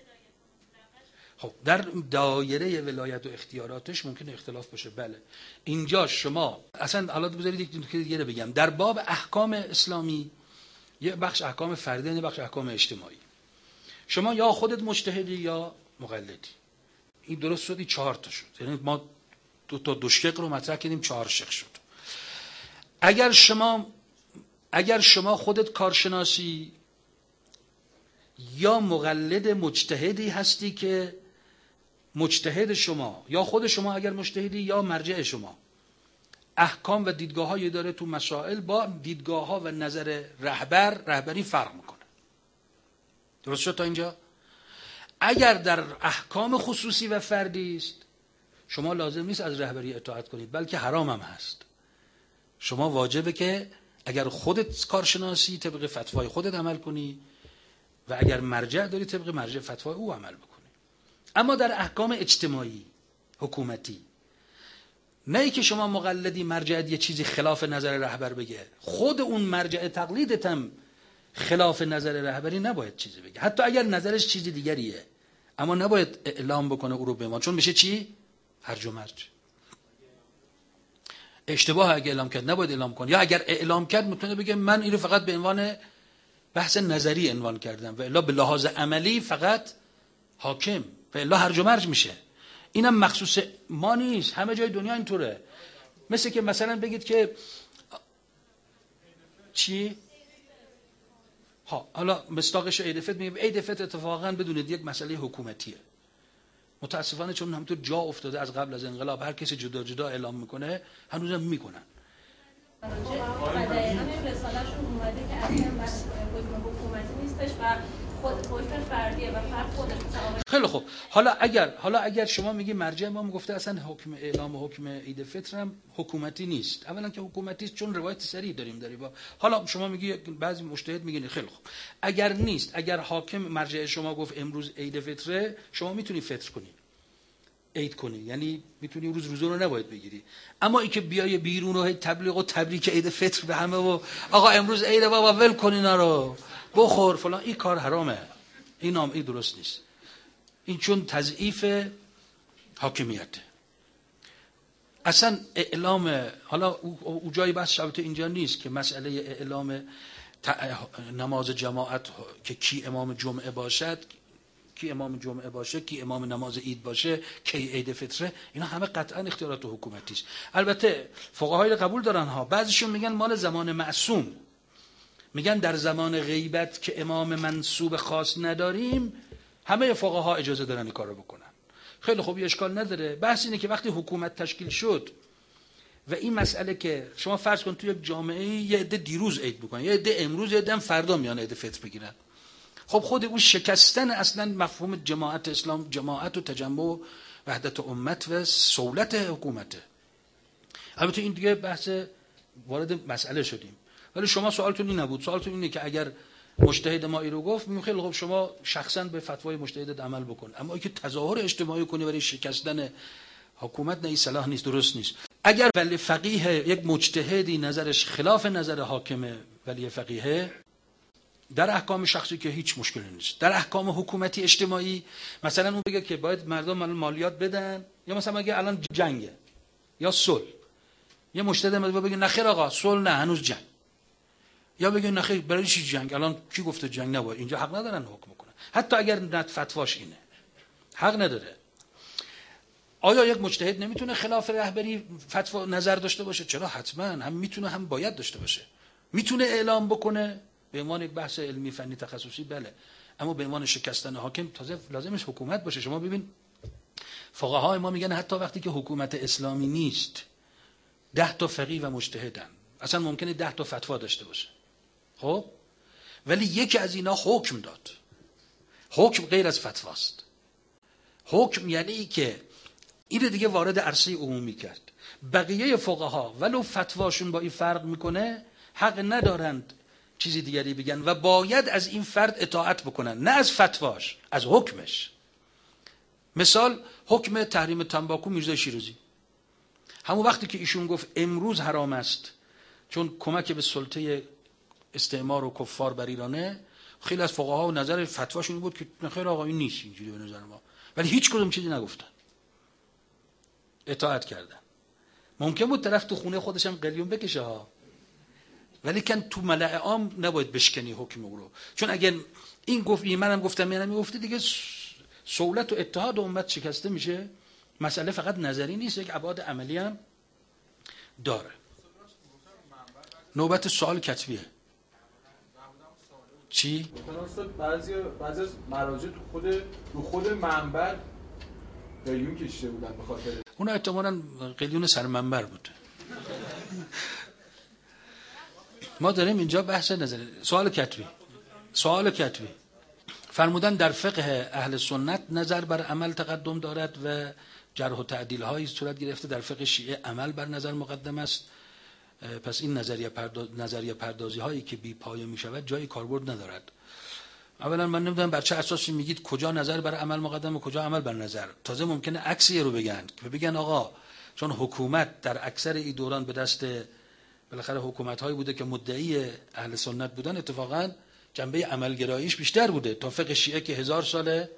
خب در دایره ولایت و اختیاراتش ممکنه اختلاف باشه. بله. اینجا شما اصلا حالا بذارید یک نکته دیگه رو بگم. در باب احکام اسلامی یه بخش احکام فردی، یه بخش احکام اجتماعی. شما یا خودت مجتهدی یا مقلدی. این درست شد، 4 تا شد. یعنی ما دو شق رو مطرح کردیم، 4 شق شد. اگر شما خودت کارشناسی یا مقلد مجتهدی هستی که مجتهد شما یا خود شما اگر مجتهدی یا مرجع شما احکام و دیدگاه‌هایی داره تو مسائل با دیدگاه‌ها و نظر رهبری فرق میکنه. درست شد تا اینجا؟ اگر در احکام خصوصی و فردی است، شما لازم نیست از رهبری اطاعت کنید، بلکه حرام هم هست. شما واجبه که اگر خودت کارشناسی طبق فتوای خودت عمل کنی و اگر مرجع داری طبق مرجع فتوای او عمل بکنی. اما در احکام اجتماعی حکومتی، نه ای که شما مقلدی مرجع یه چیزی خلاف نظر رهبر بگه، خود اون مرجع تقلیدت هم خلاف نظر رهبری نباید چیزی بگه، حتی اگر نظرش چیزی دیگریه، اما نباید اعلام بکنه او رو به ما، چون میشه چی؟ هرج و مرج. اشتباه اگه اعلام کرد نباید اعلام کنه، یا اگر اعلام کرد میتونه بگه من این رو فقط به عنوان بحث نظری عنوان کردم و الا به لحاظ عملی فقط حاکم، و الا هرج و مرج میشه. اینم مخصوص ما نیست، همه جای دنیا اینطوره. مثل که مثلا بگید که چی؟ حالا مصداقش عید فطر میگه. عید فطر اتفاقا بدونید یک مسئله حکومتیه. متاسفانه چون همونطور جا افتاده از قبل از انقلاب هر کسی جدا جدا اعلام میکنه، هنوزم میکنن. رساله‌شون اومده که اصلا حکومتی نیستش و خود حکم فردیه و فرد خودش. خیلی خوب. حالا اگر شما میگی مرجع ما گفته اصلا حکم اعلام و حکم عید فطر هم حکومتی نیست. اولا که حکومتی است چون روایت صریح داریم با. حالا شما میگی بعضی مجتهد میگن خیلی خوب. اگر نیست، اگر حاکم مرجع شما گفت امروز عید فطره، شما میتونی فطر کنی. عید کنی، یعنی میتونی روزه رو نباید بگیری. اما این که بیای بیرون و تبلیغ و تبریک عید فطر به همه و آقا امروز عید بابا ول کن اینا رو بخور فلان، این کار حرامه. این درست نیست. این چون تضعیف حاکمیته. اصلا اعلام، حالا او جای بحث شبته اینجا نیست که مسئله اعلام نماز جماعت که کی امام جمعه باشد، کی امام نماز عید باشه، کی عید فطره، اینا همه قطعا اختیارات حکومتی است. البته فقهای قبول دارن ها، بعضیشون میگن مال زمان معصوم، میگن در زمان غیبت که امام منصوب خاص نداریم همه فقها اجازه دارن این کارو بکنن. خیلی خوب، اشکال نداره. بحث اینه که وقتی حکومت تشکیل شد و این مسئله که شما فرض کن تو یک جامعه یه عده دیروز عید بکنن، یه عده امروز، یه عده فردا میان عید فطر بگیرن، خب خود اون شکستن اصلا مفهوم جماعت اسلام، جماعت و تجمع و وحدت امت و سهولت حکومته. البته این دیگه بحث وارد مسئله شدیم، ولی شما سوالتون این نبود. سوالتون اینه که اگر مجتهد ما این رو گفت، میگم خیلی خب شما شخصا به فتوای مجتهدت عمل بکن، اما اینکه تظاهر اجتماعی کنی برای شکستن حکومت، نه، این صلاح نیست، درست نیست. اگر ولی فقیه یک مجتهدی نظرش خلاف نظر حاکم ولی فقیه، در احکام شخصی که هیچ مشکلی نیست. در احکام حکومتی اجتماعی مثلا اون بگه که باید مردم مالیات بدن، یا مثلا اگه الان جنگه یا صلح، یه مجتهد مثلا بگه نخیر آقا صلح نه، هنوز جنگ، یا بگه نخیر برای چی جنگ، الان کی گفته جنگ نباید، اینجا حق ندارن حکم کنن، حتی اگر فتواش اینه حق نداره. آیا یک مجتهد نمیتونه خلاف رهبری فتوا نظر داشته باشه؟ چرا، حتما هم میتونه هم باید داشته باشه. میتونه اعلام بکنه به عنوان یک بحث علمی فنی تخصصی، بله، اما به عنوان شکستن حاکم تازه لازمش حکومت باشه. شما ببین فقهای ما میگن حتی وقتی که حکومت اسلامی نیست، 10 تا فقیه و مجتهدن، اصلا ممکنه 10 تا فتوا داشته باشه، خب ولی یکی از اینا حکم داد. حکم غیر از فتواست. حکم یعنی که این دیگه وارد عرصه عمومی کرد. بقیه فقها ولو فتواشون با این فرق میکنه، حق ندارند چیزی دیگری بگن و باید از این فرد اطاعت بکنن، نه از فتواش، از حکمش. مثال حکم تحریم تنباکو میرزا شیرازی، همون وقتی که ایشون گفت امروز حرام است چون کمک به سلطه استعمار و کفار بر ایرانه، خیلی از فقها و نظر فتواشون بود که خیر آقا این نیست اینجوری به نظر ما، ولی هیچ کدوم چیزی نگفتن، اطاعت کردن. ممکن بود طرف تو خونه خودش هم قلیون بکشه ها، ولی کن تو ملأ عام نباید بشکنی حکم او رو، چون اگر این گفت این منم گفتم منم گفتی، دیگه سهولت و اتحاد امت شکسته میشه. مسئله فقط نظری نیست، یک ابعاد عملی هم داره. نوبت سوال کتبیه. چی؟ بعضی از مراجع تو خود منبر قلیون کشیده بودن به خاطر اونا احتمالاً قلیون سر منبر بود. ما داریم اینجا بحث نظری. سوال کتبی فرمودن در فقه اهل سنت نظر بر عمل تقدم دارد و جرح و تعدیل هایی صورت گرفته، در فقه شیعه عمل بر نظر مقدم است. پس این نظریه پردازی هایی که بی پایه می شود جایی کاربرد ندارد. اولا من نمیدونم بر چه اساسی میگید کجا نظر بر عمل مقدم و کجا عمل بر نظر. تازه ممکنه عکسی رو بگن که بگن آقا چون حکومت در اکثر این دوران به دست بالاخره حکومت هایی بوده که مدعی اهل سنت بودن، اتفاقا جنبه عملگراییش بیشتر بوده تا فقه شیعه که 1000 ساله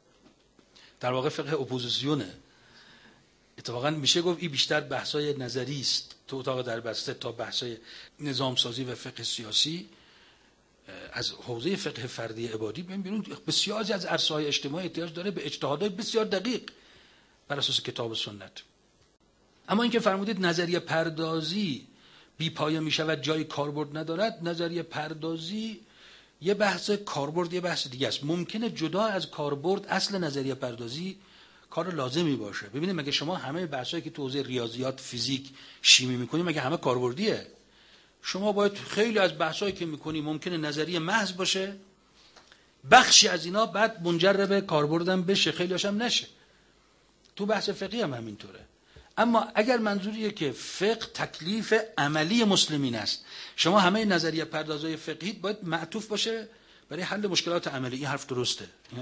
در واقع فقه اپوزیسیونه. اتفاقا میشه گفت این بیشتر بحثای نظری است تو اتاق دربسته تا بحثای نظام سازی و فقه سیاسی. از حوزه فقه فردی عبادی ببینید بسیاری از عرصه‌های اجتماعی احتیاج داره به اجتهادات بسیار دقیق بر اساس کتاب و سنت. اما اینکه فرمودید نظریه پردازی بی پایه می شود جای کاربرد ندارد، نظریه پردازی یه بحث کاربرد یه بحث دیگه است. ممکنه جدا از کاربرد اصل نظریه پردازی کار لازمی باشه. ببینید مگه شما همه بحثایی که تو حوزه ریاضیات، فیزیک، شیمی می‌کنید مگه همه کاربردیه؟ شما باید خیلی از بحثایی که می‌کنی ممکنه نظریه محض باشه، بخشی از اینا بعد منجر به کاربردم بشه، خیلی‌هاش هم نشه. تو بحث فقهی هم همینطوره. اما اگر منظوریه که فقه تکلیف عملی مسلمین است، شما همه نظریه پردازهای فقهی باید معطوف باشه برای حل مشکلات عملی. این حرف درسته.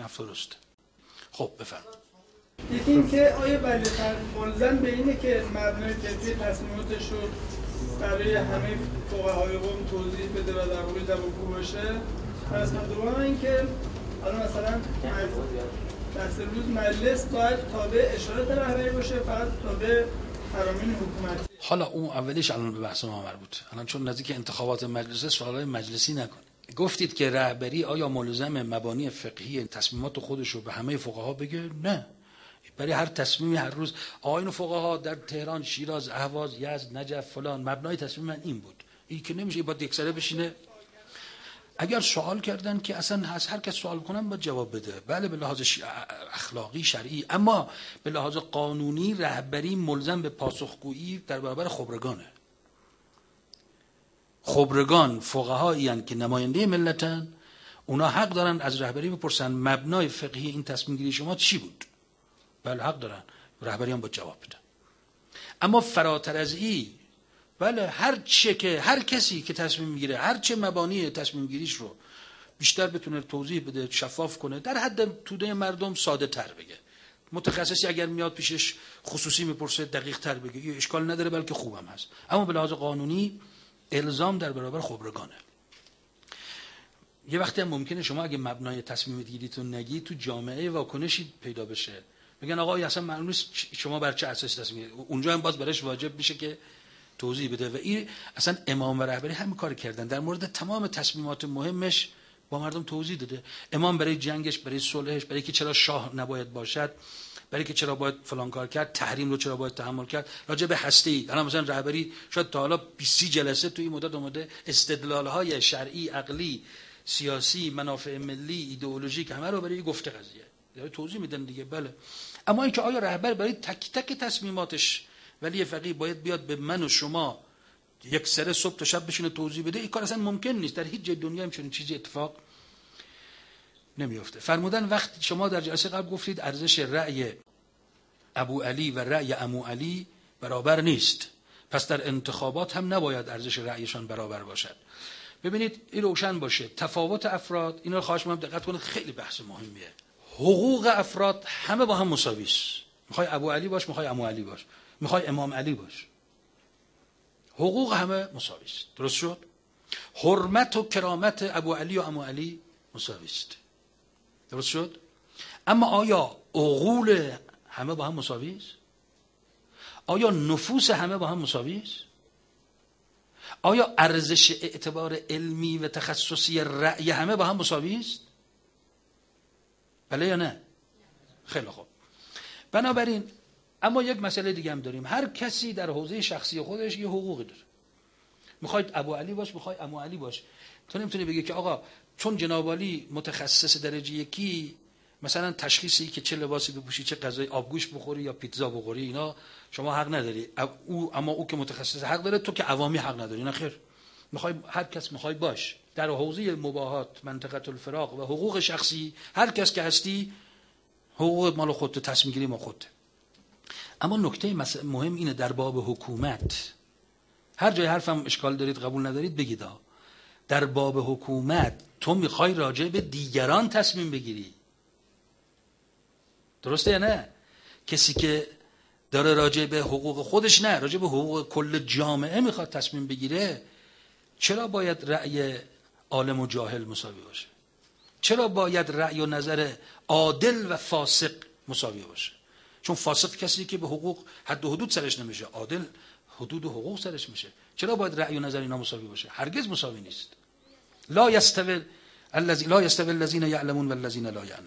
خب بفرمایید. یکی این که آیا ولی ملزم به اینه که مبنای طبی تصمیماتش رو برای همه فقهای قوم توضیح بده و در واقع جوابگو باشه؟ پس دوم این که حالا مثلا دست روز مجلس باید تابع اشارات رهبری باشه، فقط تابع فرامین حکومتی. حالا اون اولیش الان به بحث ما مربوط، الان چون نزدیک انتخابات مجلس سوالای مجلسی نکن. گفتید که رهبری آیا ملزم مبانی فقهی تصمیمات خودش رو به همه فقها بگه؟ نه. برای هر تصمیمی هر روز آیین فقها در تهران، شیراز، اهواز، یزد، نجف فلان مبنای تصمیم من این بود. این که نمیشه باید یکسره بشینه. اگر سوال کردن که اصلا هر کس سوال کنن باید جواب بده، بله به لحاظ اخلاقی شرعی، اما به لحاظ قانونی رهبری ملزم به پاسخگویی در برابر خبرگانه. خبرگان فقهایی هستند که نماینده ملتن، اونا حق دارن از رهبری بپرسن مبنای فقهی این تصمیم گیری شما چی بود. بله حق دارن، رهبری هم باید جواب بده. اما فراتر از این، بله هر کسی که تصمیم میگیره هر چه مبانی تصمیم گیریش رو بیشتر بتونه توضیح بده، شفاف کنه، در حد توده مردم ساده تر بگه. متخصصی اگر میاد پیشش خصوصی میپرسه دقیق تر بگه، یه اشکال نداره، بلکه خوبم هست. اما به لحاظ قانونی الزام در برابر خبرگانه. یه وقتی هم ممکنه شما اگه مبنای تصمیم گیریتون نگی، تو جامعه واکنشی پیدا بشه، میگن آقا اصلا معلوم نیست شما بر چه اساسی تصمیم گیرید. اونجا هم باز برش واجب میشه که توضیح بده. و این اصلا امام و رهبری همین کار کردن، در مورد تمام تصمیمات مهمش با مردم توضیح داده. امام برای جنگش، برای صلحش، برای که چرا شاه نباید باشد، برای که چرا باید فلان کار کرد، تحریم رو چرا باید تحمل کرد، راجع به هستی. الان مثلا رهبری شاید تا حالا 20 جلسه توی این مدت اومده استدلال‌های شرعی، عقلی، سیاسی، منافع ملی، ایدئولوژیک همه رو برای گفته قضیه داره توضیح میدن دیگه. بله، اما اینکه آیا رهبر برای تک تک تصمیماتش ولی فقیه باید بیاد به من و شما یک سره صبح تا شب بشینه توضیح بده، این کار اصلا ممکن نیست. در هیچ جای دنیا هم چنین چیزی اتفاق نمیفته. فرمودن وقتی شما در جلسه قبل گفتید ارزش رأی ابو علی و رأی عمو علی برابر نیست، پس در انتخابات هم نباید ارزش رأیشان برابر باشد. ببینید این روشن باشه، تفاوت افراد، اینا رو خواهش می‌کنم دقت کنید، خیلی بحث مهمیه. حقوق افراد همه با هم مساوی است. میخوای ابو علی باش، میخوای عمو علی باش، میخوای امام علی باش، حقوق همه مساوی است. درست شد؟ حرمت و کرامت ابو علی و عمو علی مساوی است. درست شد؟ اما آیا عقول همه با هم مساوی است؟ آیا نفوس همه با هم مساوی است؟ آیا ارزش اعتبار علمی و تخصصی رأی همه با هم مساوی است؟ بله یا نه؟ خیلی خوب. بنابراین اما یک مسئله دیگه هم داریم. هر کسی در حوزه شخصی خودش یه حقوقی داره. میخواید ابو علی باش، میخوای عمو علی باش. تو نمیتونی بگی که آقا چون جناب علی متخصص درجه یکی، مثلا تشخیصی که چه لباسی بپوشی، چه غذای آبگوش بخوری یا پیتزا بخوری، اینا شما حق نداری. اما او که متخصص حق داره، تو که عوامی حق نداری. نه خیر. میخوای هر کس میخوای باش. در حوزه مباحات، منطقه الفراق و حقوق شخصی هر کس که هستی حقوق مال خودت، تصمیم گیری ما خودت. اما نکته مهم اینه در باب حکومت، هر جای حرفم اشکال دارید قبول ندارید بگید، در باب حکومت تو میخوای راجع به دیگران تصمیم بگیری. درسته یا نه؟ کسی که داره راجع به حقوق خودش نه، راجع به حقوق کل جامعه میخواد تصمیم بگیره، چرا باید رأی عالم و جاهل مساوی باشه؟ چرا باید رأی و نظر عادل و فاسق مساوی باشه؟ چون فاسق کسی که به حقوق حد و حدود سرش نمیشه، عادل حدود و حقوق سرش میشه. چرا باید رأی و نظر اینا مساوی باشه؟ هرگز مساوی نیست. لا یستوی الذین یعلمون والذین لا یعلمون.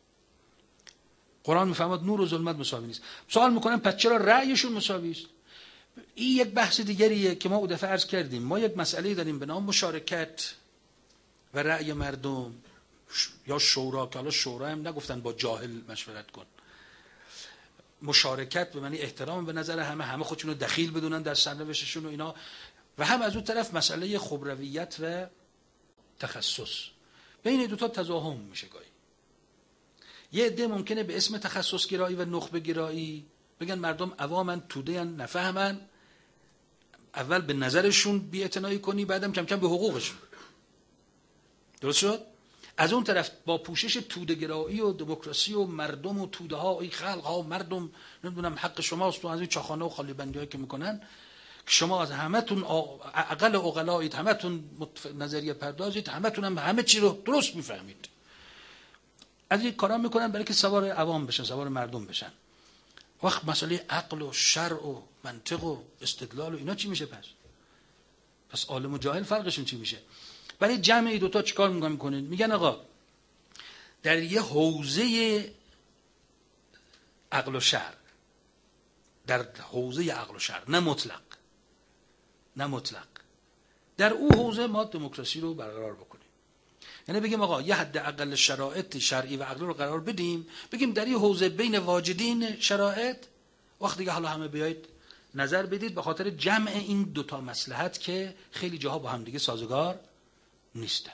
قرآن میفهمد نور و ظلمت مساوی نیست. سوال میکنم پس چرا رأیشون مساوی است؟ این یک بحث دیگریه که ما اون دفعه عرض کردیم. ما یک مسئله داریم به نام مشارکت و رأی مردم یا شورا، که حالا شورا هم نگفتن با جاهل مشورت کن. مشارکت به معنی احترام به نظر همه خودشونو دخیل بدونن در سرنوشتشون و اینا، و هم از اون طرف مسئله خبرویت و تخصص. بین دو تا تضاهم میشه گاهی. یه عده ممکنه به اسم تخصص گرایی و نخبه گرایی بگن مردم عوامن، توده‌ان، نفهمن، اول به نظرشون بی‌اعتنایی کنی، بعدم کم کم به حقوقشون. درست شد؟ از اون طرف با پوشش توده‌گرایی و دموکراسی و مردم و توده ها، این خلق ها مردم، نمیدونم حق شماست، تو از این چاخانه و خالی بندی‌هایی که میکنن که شما از همتون اقل عقلایید، همتون نظریه پردازید، همتون هم همه چی رو درست میفهمید. از این کارا میکنن برای که سوار عوام بشن، سوار مردم بشن. وقت مسئله عقل و شرع و منطق و استدلال و اینا چی میشه پس عالم و جاهل فرقشون چی میشه؟ برای جمع این دوتا چیکار میکنن؟ میگن آقا در یه حوزه عقل و شرع، در حوزه عقل و شرع، نه مطلق، در اون حوزه ما دموکراسی رو برقرار بکنیم. یعنی بگیم آقا یه حداقل شرایط شرعی و عقلی رو قرار بدیم، بگیم در این حوزه بین واجدین شرایط وقت دیگه حالا همه بیایید نظر بدید، به خاطر جمع این دوتا مصلحت که خیلی جاها با هم دیگه سازگار نیستن.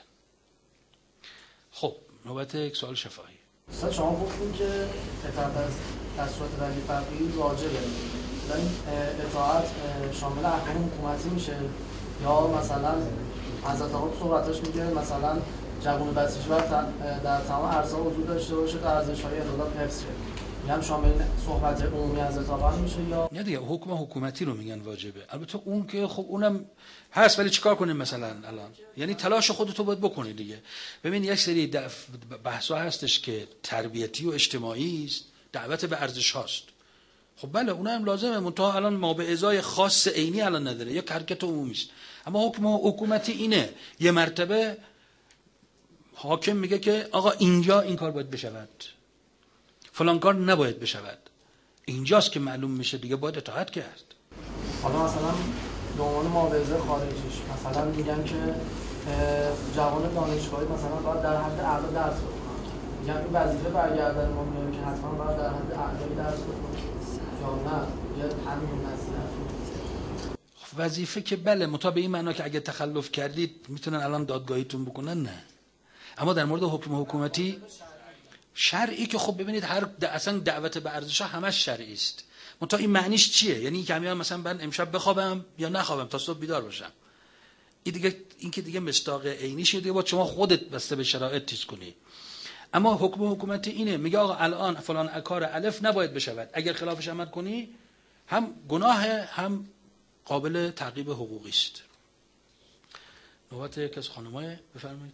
خب نوبت یک سوال شفاهی. مثلا شما گفتین که اطاعت از دستورات ولی فقیه واجبه، این اطاعت شامل احکام حکومتی میشه یا مثلا حضرت آقا صحبتاش میگه مثلا جوون بسیج باید در تمام عرصه حضور داشته باشه تا ارزش‌های انقلاب حفظ شه، هم شامل صحبت عمومی حضرت آقا میشه یا نه دیگه حکم حکومتی رو میگن واجبه. البته اون که خب اونم هست، ولی چیکار کنیم مثلا الان؟ یعنی تلاش خودتو باید بکنی دیگه. ببین یک سری بحثا هستش که تربیتی و اجتماعی است، دعوت به ارزش هاست. خب بله اونم لازمه، منتها الان ما به ازای خاص عینی الان نداره، یک حرکت عمومی است. اما حکم حکومتی اینه، یه مرتبه حاکم میگه که آقا اینجا این کار باید بشود، فلان کار نباید بشود، اینجاست که معلوم میشه دیگه باید اطاعت کرد. حالا مثلا به عنوان معاوضه خارجیش مثلا میگن که جوان دانشگاهی مثلا باید در حد اعلا درس بخونه، میگن این وظیفه برگردن ما میگه که حتما باید در حد اعلایی درس بخونه یا نه یا همین نصیحت. وظیفه که بله، مطابق این معنا که اگه تخلف کردید میتونن الان دادگاهیتون بکنن، نه. اما در مورد حکم حکومتی شرعی که خب ببینید اصلا دعوت به ارزش‌ها همش شرعی است. منتها این معنیش چیه؟ یعنی که میگم مثلا من امشب بخوابم یا نخوابم تا صبح بیدار باشم. این که دیگه مصداق عینیشه دیگه، با شما خودت بسته به شرایط چیز کنی. اما حکم حکومتی اینه، میگه آقا الان فلان کار الف نباید بشود، اگر خلافش عمل کنی هم گناه هم قابل تعقیب حقوقی است. نوبت یک از خانم‌ها بفرمایید.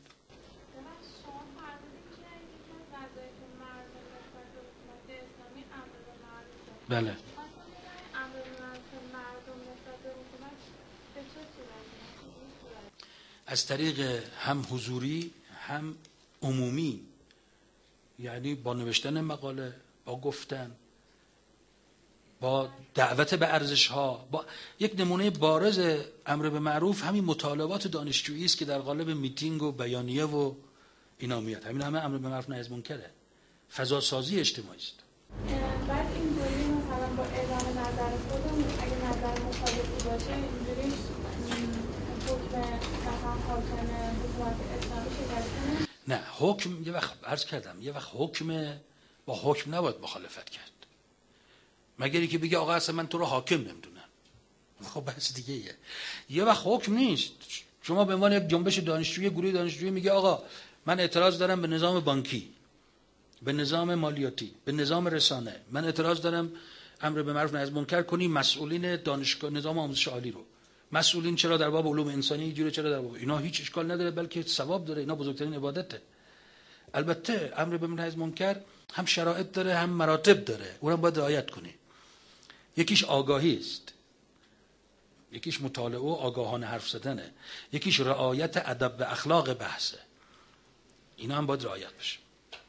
بله. از طریق هم حضوری هم عمومی، یعنی با نوشتن مقاله، با گفتن، با دعوت به ارزش ها. با یک نمونه بارز امر به معروف همین مطالبات دانشجویی است که در قالب میتینگ و بیانیه و اینا میاد. همین همه امر به معروف نهی از منکره، فضا سازی اجتماعی است. بعد اینجوری مثلا با اعلام نظر خودمون اگه نظر مخالفی باشه اینجوری حکم مثلا حاکم حکومت اسلامی شکست نه، حکم یه وقت عرض کردم، یه وقت حکم با حکم نباید مخالفت کرد، مگر اینکه بگه آقا اصلا من تو رو حاکم نمیدونم. خب بحث دیگه ایه. یه وقت حکم نیست. شما به عنوان یک جنبش دانشجویی، گروه دانشجویی میگه آقا من اعتراض دارم به نظام بانکی، به نظام مالیاتی، به نظام رسانه، من اعتراض دارم امر به معروف نهی از منکر کنی مسئولین دانشگاه نظام آموزش عالی رو. مسئولین چرا در باب علوم انسانی اینجوری، چرا در باب اینا هیچ اشکال نداره، بلکه ثواب داره، اینا بزرگترین عبادته. البته امر به نهی از منکر هم شرایط داره هم مراتب داره، اونم باید رعایت کنی. یکیش آگاهی است، یکیش مطالعه و آگاهانه حرف زدنه، یکیش رعایت ادب و اخلاق بحثه. اینا هم باید رعایت بشه.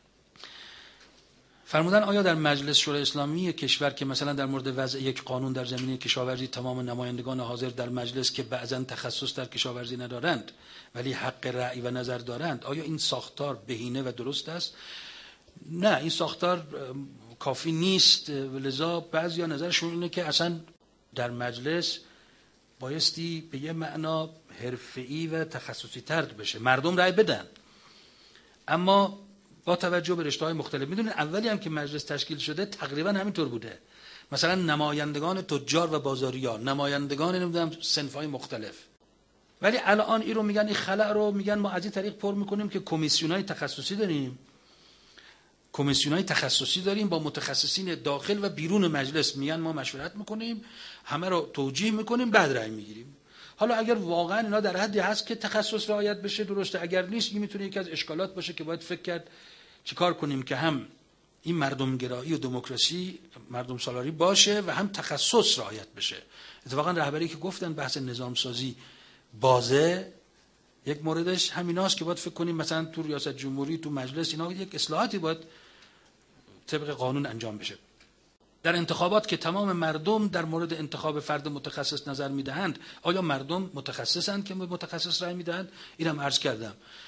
فرمودن آیا در مجلس شورای اسلامی کشور که مثلا در مورد وضع یک قانون در زمینه کشاورزی تمام نمایندگان حاضر در مجلس که بعضا تخصص در کشاورزی ندارند ولی حق رأی و نظر دارند، آیا این ساختار بهینه و درست است؟ نه، این ساختار کافی نیست. لذا بعضیا نظرشون اینه که اصلا در مجلس بایستی به یه معنا حرفه‌ای و تخصصی تر بشه، مردم رأی بدن، اما با توجه به رشته‌های مختلف. میدونید اولی هم که مجلس تشکیل شده تقریبا همینطور بوده، مثلا نمایندگان تجار و بازاریان، نمایندگان نمیدونم صنف‌های مختلف. ولی الان این رو میگن، این خلأ رو میگن ما از این طریق پر میکنیم که کمیسیون‌های تخصصی داریم، کمیسیون‌های تخصصی داریم با متخصصین داخل و بیرون مجلس، میگن ما مشورت میکنیم، همه رو توجیه میکنیم، بعد رأی میگیریم. حالا اگر واقعا اینا در حدی هست که تخصص رعایت بشه درسته، اگر نیست این میتونه یکی از اشکالات باشه که باید فکر کرد چیکار کنیم که هم این مردم گرایی و دموکراسی مردم سالاری باشه و هم تخصص رعایت بشه. اتفاقا رهبری که گفتن بحث نظام سازی بازه، یک موردش همیناست که باید فکر کنیم مثلا تو ریاست جمهوری، تو مجلس، اینا یک اصلاحاتی باید طبق قانون انجام بشه. در انتخابات که تمام مردم در مورد انتخاب فرد متخصص نظر میدهند، آیا مردم متخصصند که به متخصص رأی میدهند؟ اینم عرض کردم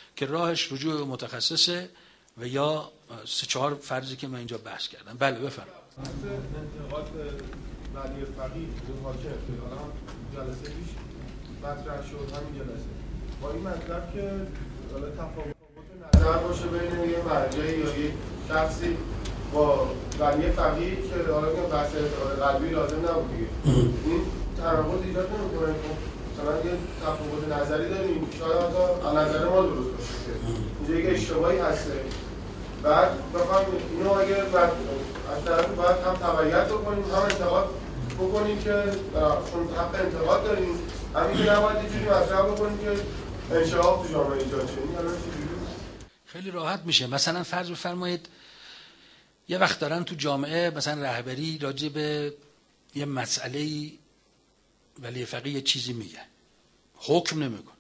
که راهش رجوع به متخصصه و یا 3-4 فرضی که من اینجا بحث کردم. بله بفرمایید. انتقاد ولی فقیه به حاکم حالا هم جلسه پیش مطرح شد، همین جلسه با این مطلب که حالا تفاوت نظر باشه بین یه مرجعی یا یه شخصی با ولی فقیه که حالا که بحث قلبی لازم نبود دیگه، این تناقض ایجاد نمی‌کنه. مثلا یه تفاوت نظری داریم، شاید حتی از نظر ما درست باشه که اینجا یک اشتباهی هسته، بعد بخوام اینو اگر از طرف باید هم تبعیت بکنیم هم انتقاد بکنیم که چون حق انتقاد داریم، همین که نباید یه جوری مطرح بکنیم که انشعاب تو جامعه ایجاد شه. این الان چجوری خیلی راحت میشه. مثلا فرض بفرمایید یه وقت دارن تو جامعه مثلا رهبری راجع به یه مسئله ولی فقیه یه چیزی میگه، حکم نمیکنه،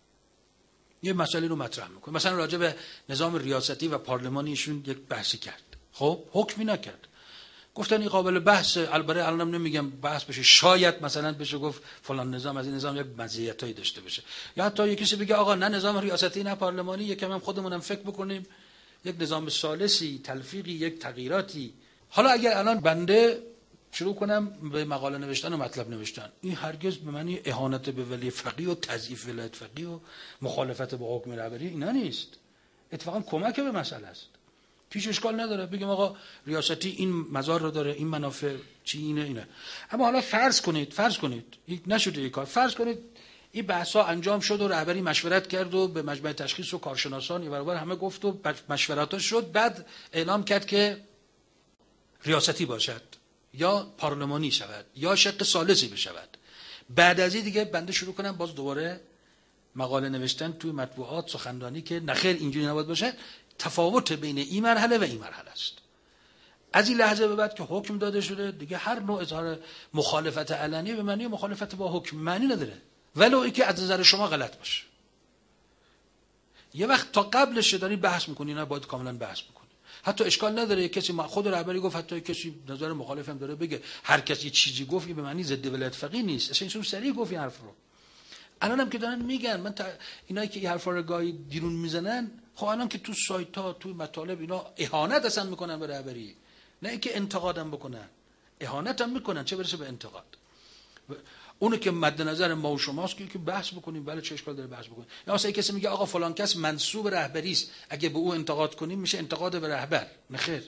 یه مسئله رو مطرح میکنه. مثلا راجع به نظام ریاستی و پارلمانی ایشون یک بحثی کرد، خب حکمی نکرد، گفتن این قابل بحث، البته الانم نمیگم بحث بشه، شاید مثلا بشه گفت فلان نظام از این نظام یک مزیتایی داشته باشه، یا حتی یکیش بگه آقا نه نظام ریاستی نه پارلمانی، یکم هم خودمونم فکر بکنیم یک نظام ثالثی، تلفیقی، یک تغییراتی. حالا اگر الان بنده شروع کنم به مقاله نوشتن و مطلب نوشتن، این هرگز به معنی اهانت به ولی فقیه و تضعیف ولایت فقیه و مخالفت با حکم رهبری اینا نیست، اتفاقا کمک به مسئله است. پیش اشکال نداره بگیم آقا ریاستی این مزار رو داره، این منافع چی اینه. اما حالا فرض کنید نشده این کار، فرض کنید این بحثا انجام شد و رهبری مشورت کرد و به مجمع تشخیص و کارشناسان این برابر همه گفت و مشورتاش شد، بعد اعلام کرد که ریاستی باشد یا پارلمانی شود یا شق ثالثی بشود. بعد از این دیگه بنده شروع کنم باز دوباره مقاله نوشتن توی مطبوعات، سخنرانی که نخیر اینجوری نباید باشه. تفاوت بین این مرحله و این مرحله است. از این لحظه به بعد که حکم داده شده دیگه هر نوع اظهار مخالفت علنی به معنی مخالفت با حکم معنی نداره، ولو اینکه از نظر شما غلط باشه. یه وقت تا قبلش داری بحث میکنی، نه باید کاملا بحث بکنی. حتی اشکال نداره کسی خود رهبری گفت، حتی کسی نظر مخالف هم داره بگه، هر کسی یه چیزی گفت به معنی ضد ولایت فقیه نیست. اصلا این سریع گفت این حرف رو. الانم که دارن میگن، من اینایی که این حرفا رو گاهی دیرون میزنن، خب الان که تو سایت ها تو مطالب اینا اهانت اصلا میکنن به رهبری، نه اینکه انتقادم بکنن، اهانت هم میکنن، چه برسه به انتقاد. اونو که مد نظر ما و شماست که بحث بکنیم، بله چه اشکال داره بحث بکنیم. یا مثلا کسی میگه آقا فلان کس منسوب رهبری است، اگه به او انتقاد کنیم میشه انتقاد به رهبر. نخیر،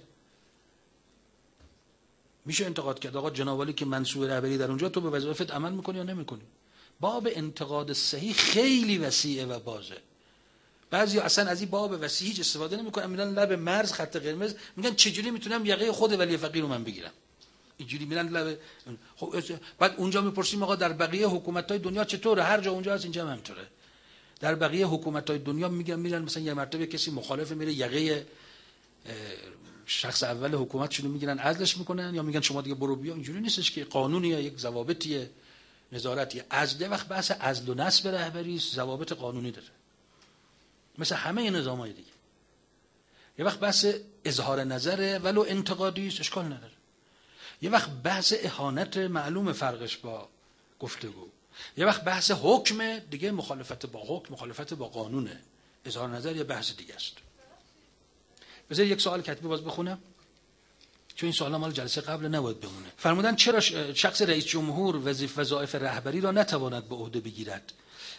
میشه انتقاد کرد آقا جناب که منسوب رهبری در اونجا تو به وظایفت عمل میکنی یا نمیکنی. باب انتقاد صحیح خیلی وسیعه و بازه. بعضی اصلا از این باب وسیع هیچ استفاده نمیکنن، میرن لب مرز خط قرمز، میگن چجوری میتونم یقه خود ولی فقیه رو من بگیرم. اینجوری میرن لب. خب بعد اونجا میپرسیم آقا در بقیه حکومت‌های دنیا چطوره؟ هر جا اونجا هست، اینجا هم همینطوره. در بقیه حکومت‌های دنیا میگن میرن مثلا یه مرتبه کسی مخالف میره یقه شخص اول حکومتشون رو میگیرن عزلش میکنن یا میگن شما دیگه برو بیا. اینجوری نیستش که قانونیه، یک ضوابطیه، نظارتیه. عزل وقت بحث عزل و نصب رهبری است، ضوابط قانونی داره مثل همه نظام‌های دیگه. یه وقت بحث اظهار نظره ولو انتقادی است، اشکال نداره. یه وقت بحث اهانت معلوم فرقش با گفتگو. یه وقت بحث حکم دیگه، مخالفت با حکم، مخالفت با قانونه. اظهار نظر یه بحث دیگه است. بذار یک سوال کتبی باز بخونم چون این سوالا مال جلسه قبل نباید بمونه. فرمودن چرا شخص رئیس جمهور وظایف رهبری را نتواند به عهده بگیرد؟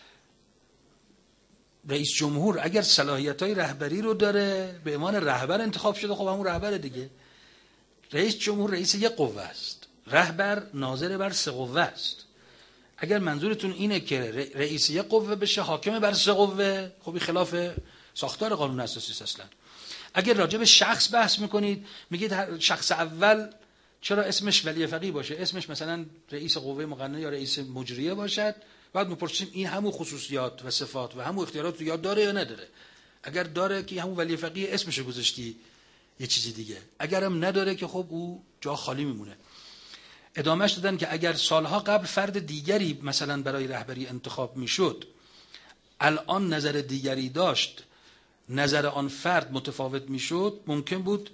رئیس جمهور اگر صلاحیت‌های رهبری رو داره، به عنوان رهبر انتخاب شده، خب همون رهبر دیگه. رئیس جمهور رئیس یک قوه است، رهبر ناظر بر 3 قوه است. اگر منظورتون اینه که رئیس یک قوه بشه حاکم بر 3 قوه، خب این خلاف ساختار قانون اساسی است اصلا. اگر راجع به شخص بحث میکنید، میگید شخص اول چرا اسمش ولی فقیه باشه، اسمش مثلا رئیس قوه مقننه یا رئیس مجریه باشد، بعد میپرسیم این همون خصوصیات و صفات و همون اختیارات رو یاد داره یا نداره. اگر داره که همون ولی فقیه اسمشو گذاشتی یه چیزی دیگه، اگرم نداره که خب او جا خالی میمونه. ادامهش دادن که اگر سالها قبل فرد دیگری مثلا برای رهبری انتخاب میشد، الان نظر دیگری داشت، نظر آن فرد متفاوت میشد، ممکن بود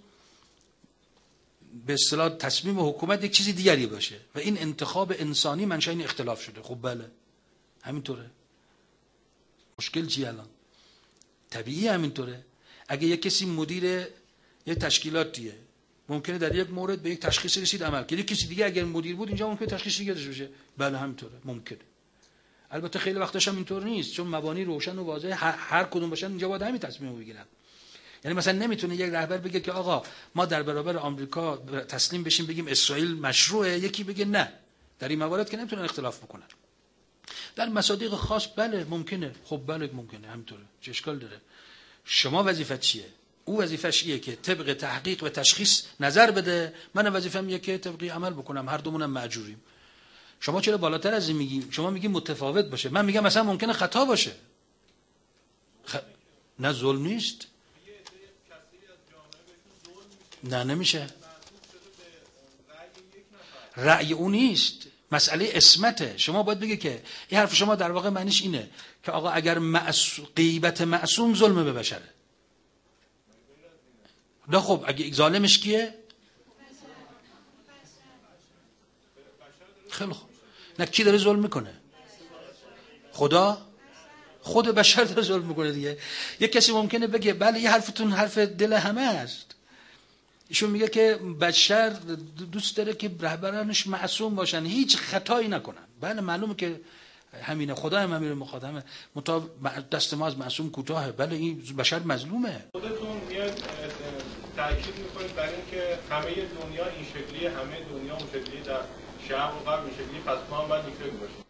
به اصطلاح تصمیم حکومت یک چیزی دیگری باشه و این انتخاب انسانی منشأ این اختلاف شده. خب بله همینطوره. مشکل چیه الان؟ طبیعی همینطوره. اگه یک کسی مدیر یک تشکیلاتیه ممکنه در یک مورد به یک تشخیص رسید عمل کرد، یک کسی دیگه اگر مدیر بود اینجا ممکنه تشخیص دیگه داشته باشه. بله همینطوره، ممکنه. البته خیلی وقتاش هم اینطور نیست، چون مبانی روشن و واضحه، هر کدوم باشن اینجا باید همین تصمیم بگیرن. یعنی مثلا نمیتونه یک رهبر بگه که آقا ما در برابر آمریکا تسلیم بشیم بگیم اسرائیل مشروعه، یکی بگه نه. در این موارد که نمیتونن اختلاف بکنن. در مصادیق خاص بله ممکنه، خب بله ممکنه، همینطوره، چه اشکال داره؟ شما وظیفت چیه؟ او وظیفش ایه که طبق تحقیق و تشخیص نظر بده، من وظیفه‌م اینه که طبقی عمل بکنم، هر دومونم مأجوریم. شما چرا بالاتر از این میگی؟ شما میگی متفاوت باشه، من میگم مثلا ممکنه خطا باشه. نه ظلم نیست. نه نمیشه. رأی اون نیست، مسئله اسمته. شما باید بگی که این حرف شما در واقع معنیش اینه که آقا اگر غیبت معصوم ظلم به بشره. نه خب اگه ظالمش کیه؟ خیلی خوب. نه کی داره ظلم میکنه؟ خدا؟ خود بشر داره ظلم میکنه دیگه. یک کسی ممکنه بگه بله یه حرفتون حرف دل همه است. ایشون میگه که بشر دوست داره که رهبرانش معصوم باشن، هیچ خطایی نکنن. بله معلومه که همینه، خدا هم همین مخاطبه، دست ما از معصوم کوتاهه. بله این بشر مظلومه. خودتون میاد تاکید میکنید بر این که همه دنیا این شکلیه، همه دنیا اون شکلیه، در شرق و غرب این شکلیه، پس ما هم باید اینطوری باشیم.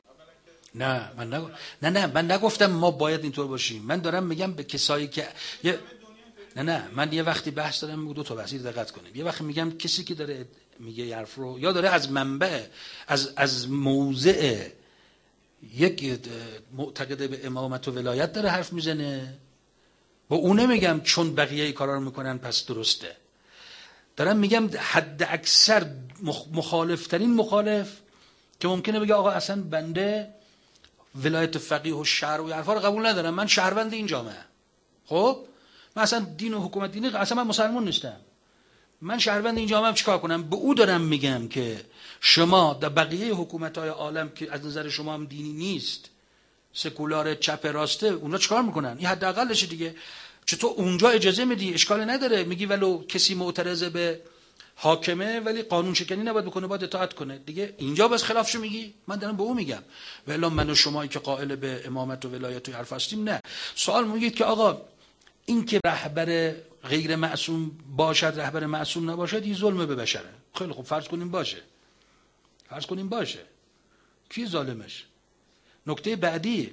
نه من نگفتم ما باید اینطور باشیم. من دارم میگم به کسایی که نه من یه وقتی بحث دارم، دو تا بحث دقت کنیم. یه وقتی میگم کسی که داره میگه حرف رو یا داره از منبع از موضع یک معتقد به امامت و ولایت داره حرف میزنه، با اون نمیگم چون بقیه کارا رو میکنن پس درسته. دارم میگم حد اکثر مخالفترین مخالف که ممکنه بگه آقا اصلا بنده ولایت فقیه و شرع و حرفا رو قبول ندارم، من شهروند این جامعه. خب من اصلا دین و حکومت دینی اصلا من مسلمان نیستم، من شهروند این جامعه، چیکار کنم؟ به او دارم میگم که شما در بقیه حکومت‌های عالم که از نظر شما هم دینی نیست، سکولار چپ راسته، اونا چیکار میکنن؟ این حداقلشه دیگه. چطور اونجا اجازه میدی؟ اشکال نداره، میگی ولو کسی معترض به حاکمه ولی قانون شکنی نباید بکنه، باید اطاعت کنه دیگه. اینجا بس خلافشو میگی؟ من دارم به او میگم والا من و شمایی که قائل به امامت و ولایت و حرف هستیم نه. سوال میگید که آقا این که رهبر غیر معصوم باشد رهبر معصوم نباشد این ظلم به بشره. خیلی خوب فرض کنیم باشه، کی ظالمش؟ نکته بعدی،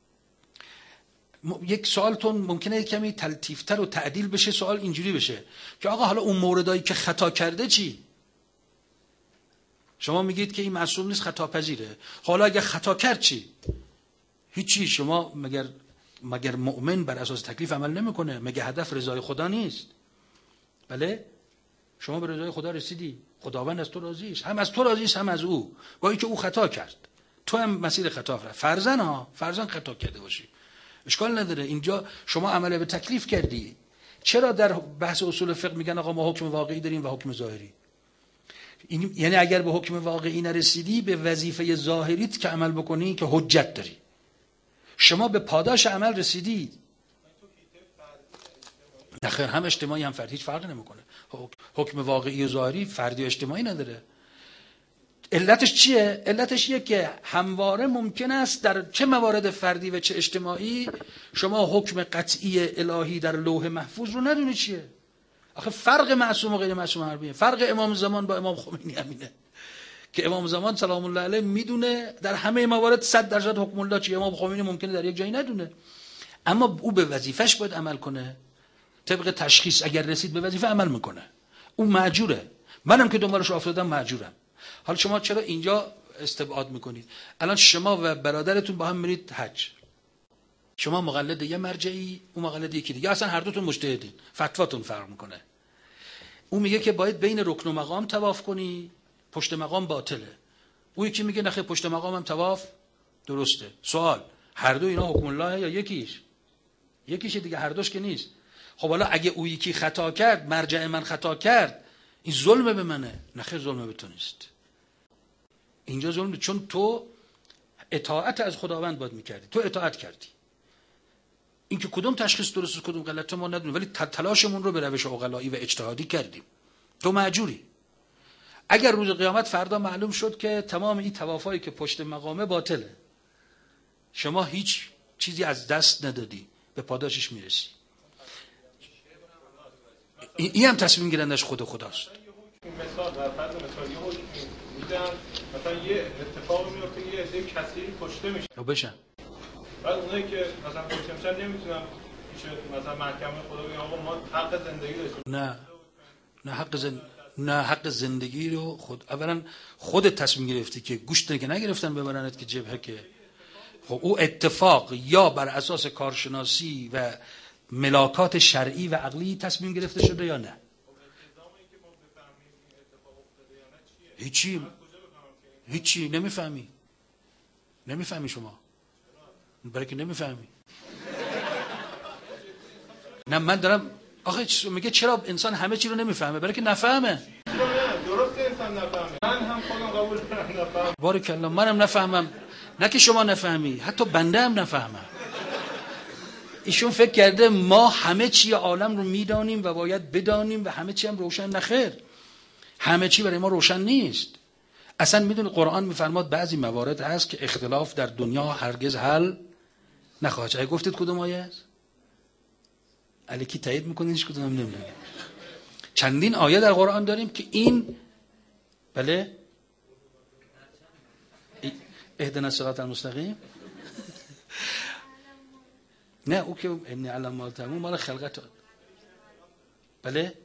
یک سوالتون ممکنه کمی تلطیفتر و تعدیل بشه. سوال اینجوری بشه که آقا حالا اون موردایی که خطا کرده چی؟ شما میگید که این معصوم نیست، خطا پذیره. حالا اگه خطا کرد چی؟ هیچی. شما مگر مؤمن بر اساس تکلیف عمل نمیکنه؟ مگه هدف رضای خدا نیست؟ بله شما به رضای خدا رسیدی، خداوند از تو راضی است، هم از تو راضی است هم از او، با اینکه او خطا کرد تو هم مسیر خطا رفت. فرضاً خطا کرده باشی اشکال نداره. اینجا شما عمل به تکلیف کردی. چرا در بحث اصول فقه میگن آقا ما حکم واقعی داریم و حکم ظاهری؟ یعنی اگر به حکم واقعی نرسیدی به وظیفه ظاهریت که عمل بکنی که حجت داری. شما به پاداش عمل رسیدی. نخیر، هم اجتماعی هم فردی، هیچ فرقی نمیکنه. حکم واقعی و ظاهری فردی و اجتماعی نداره. علتش چیه؟ علتش یه که همواره ممکن است در چه موارد فردی و چه اجتماعی شما حکم قطعی الهی در لوح محفوظ رو ندونی چیه. آخه فرق معصوم و غیر معصوم حربیه. فرق امام زمان با امام خمینی همینه که امام زمان سلام الله علیه میدونه در همه موارد 100% حکم الله چیه. امام خمینی ممکنه در یک جایی ندونه، اما او به وظیفش باید عمل کنه. طبق تشخیص اگر رسید به وظیفه عمل میکنه، او مأجوره. منم که دنبالش افتادم مأجورم. حالا شما چرا اینجا استبعاد میکنید؟ الان شما و برادرتون با هم میرید حج، شما مقلد یه مرجعی، اون مقلد یکی دیگه، اصلا هر دوتون مجتهدین، فتواتون فرق میکنه. اون میگه که باید بین رکن و مقام طواف کنی، پشت مقام باطله. اون یکی میگه نخیر پشت مقام هم طواف درسته. سوال، هر دو اینا حکم الله یا یکیش دیگه؟ هر دوش که نیست. خب حالا اگه اون یکی خطا کرد، مرجع من خطا کرد، این ظلم به منه؟ نخیر ظلم به تو نیست. اینجا ظلم، چون تو اطاعت از خداوند باید میکردی، تو اطاعت کردی. این که کدوم تشخیص درست کدوم غلطه ما ندونیم، ولی تلاشمون رو به روش عقلایی و اجتهادی کردیم. تو مأجوری. اگر روز قیامت فردا معلوم شد که تمام این طوافایی که پشت مقامه باطله، شما هیچ چیزی از دست ندادی، به پاداشش میرسی. این هم تصمیم گیرندش خود خداست. مثال در فرض مثالی حکم میدن، مثلا یه اتفاقی میفته یه عده کثیری کشته میشه بشن، بعد اونایی که مثلا کشته میشن نمیتونن مثلا محکمه خدا بگن آقا ما حق زندگی داشتیم. نه حق زندگی رو اولا خودت تصمیم گرفتی که گوشت که نگرفتن ببرنت که جبهه، که خب او اتفاق یا بر اساس کارشناسی و ملاکات شرعی و عقلی تصمیم گرفته شده یا نه. هیچی نمیفهمی شما، برای که نمیفهمی. نه من دارم آخه میگه چرا انسان همه چی رو نمیفهمه؟ برای که نفهمه. درسته انسان نفهمه، من هم خودم قبول دارم نفهمم. بارک الله، منم نفهمم، نه که شما نفهمی، حتی بنده هم نفهمم. ایشون فکر کرده ما همه چی عالم رو میدانیم و باید بدانیم و همه چی هم روشن. نخیر، همه چی برای ما روشن نیست. اصلا میدونی قرآن میفرماد بعضی موارد هست که اختلاف در دنیا هرگز حل نخواهد شد. گفتید کدوم آیه است؟ الکی تایید میکنینش کدوم نمیدونم. چندین آیه در قرآن داریم که این بله اهدنا الصراط المستقیم. نه او که انی علم ما تموم مال خلقت. بله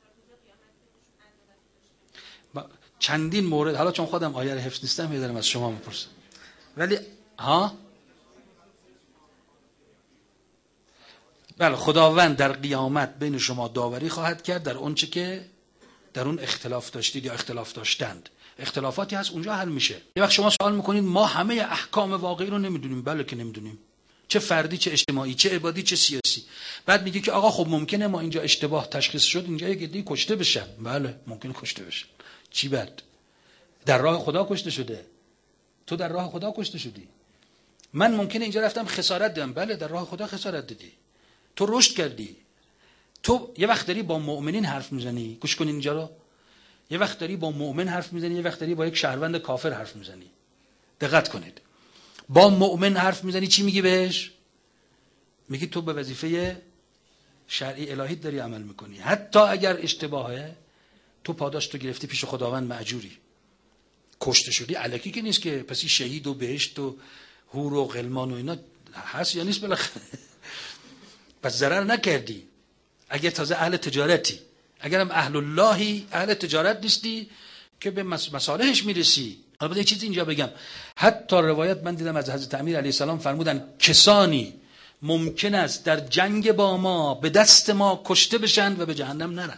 چندین مورد، حالا چون خودم آیه رو حفظ نیستم میذارم از شما میپرسم، ولی بله خداوند در قیامت بین شما داوری خواهد کرد در اون چه که در اون اختلاف داشتید یا اختلاف داشتند. اختلافاتی هست اونجا حل میشه. یه وقت شما سوال میکنید ما همه احکام واقعی رو نمیدونیم. بله که نمیدونیم، چه فردی چه اجتماعی چه عبادی چه سیاسی. بعد میگه که آقا خب ممکنه ما اینجا اشتباه تشخیص شد اینجا یک عده کشته بشن. بله ممکنه کشته بشن، چی بد؟ در راه خدا کشته شده، تو در راه خدا کشته شدی. من ممکنه اینجا رفتم خسارت دادم. بله در راه خدا خسارت دادی، تو رشد کردی. تو یه وقت داری با مؤمنین حرف میزنی، گوش کن اینجا رو، یه وقت داری با مؤمن حرف میزنی، یه وقت داری با یک شهروند کافر حرف میزنی. دقت کنید، با مؤمن حرف میزنی چی میگی بهش؟ میگی تو به وظیفه شرعی الهی داری عمل میکنی، حتی اگر اشتباهه تو پاداش تو گرفتی پیش خداوند مأجوری. کشته شدی الکی که نیست که پس شهید و بهشت و حور و غلمان و اینا هست یا نیست بالاخره. پس ضرر نکردی. اگر تازه اهل تجارتی، اگرم اهل اللهی، اهل تجارت نیستی که به مصالحش میرسی. البته یه چیزی اینجا بگم، حتی روایت من دیدم از حضرت امیر علیه السلام فرمودن کسانی ممکن است در جنگ با ما به دست ما کشته بشن و به جهنم نرن.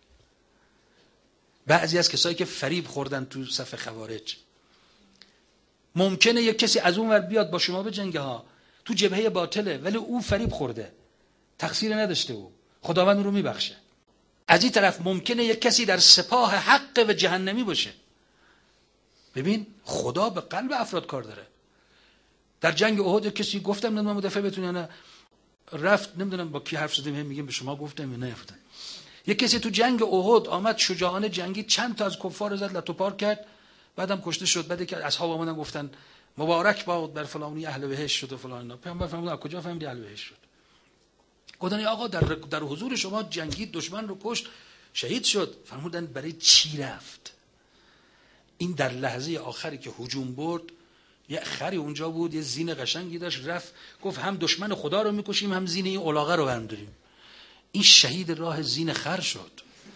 بعضی از کسایی که فریب خوردن تو صف خوارج، ممکنه یک کسی از اون ور بیاد با شما به جنگ ها، تو جبهه باطله ولی او فریب خورده، تقصیر نداشته، او خداوند رو میبخشه. از این طرف ممکنه یک کسی در سپاه حق و جهنمی باشه. ببین خدا به قلب افراد کار داره. در جنگ احد کسی گفتم نمیدونم مدافع بتونه یا نه، رفت نمیدونم با کی حرف زدیم میگیم به شما گفتم یا نه. یک کسی تو جنگ احد آمد شجاعانه جنگی، چند تا از کفار رو زد لتوپار کرد، بعدم کشته شد. بعد که اصحاب اومدن گفتن مبارک باد بر فلانی اهل بهشت شد و فلان. پیامبر فرمود از کجا فهمیدی اهل بهشت شد؟ گفتن آقا در حضور شما جنگید، دشمن رو کشت، شهید شد. فرمودن برای چی رفت؟ این در لحظه آخری که هجوم برد، یه خری اونجا بود، یه زین قشنگی داشت، رفت گفت هم دشمن خدا رو میکشیم هم زین این الاغه رو برداریم. این شهید راه زین خر شد.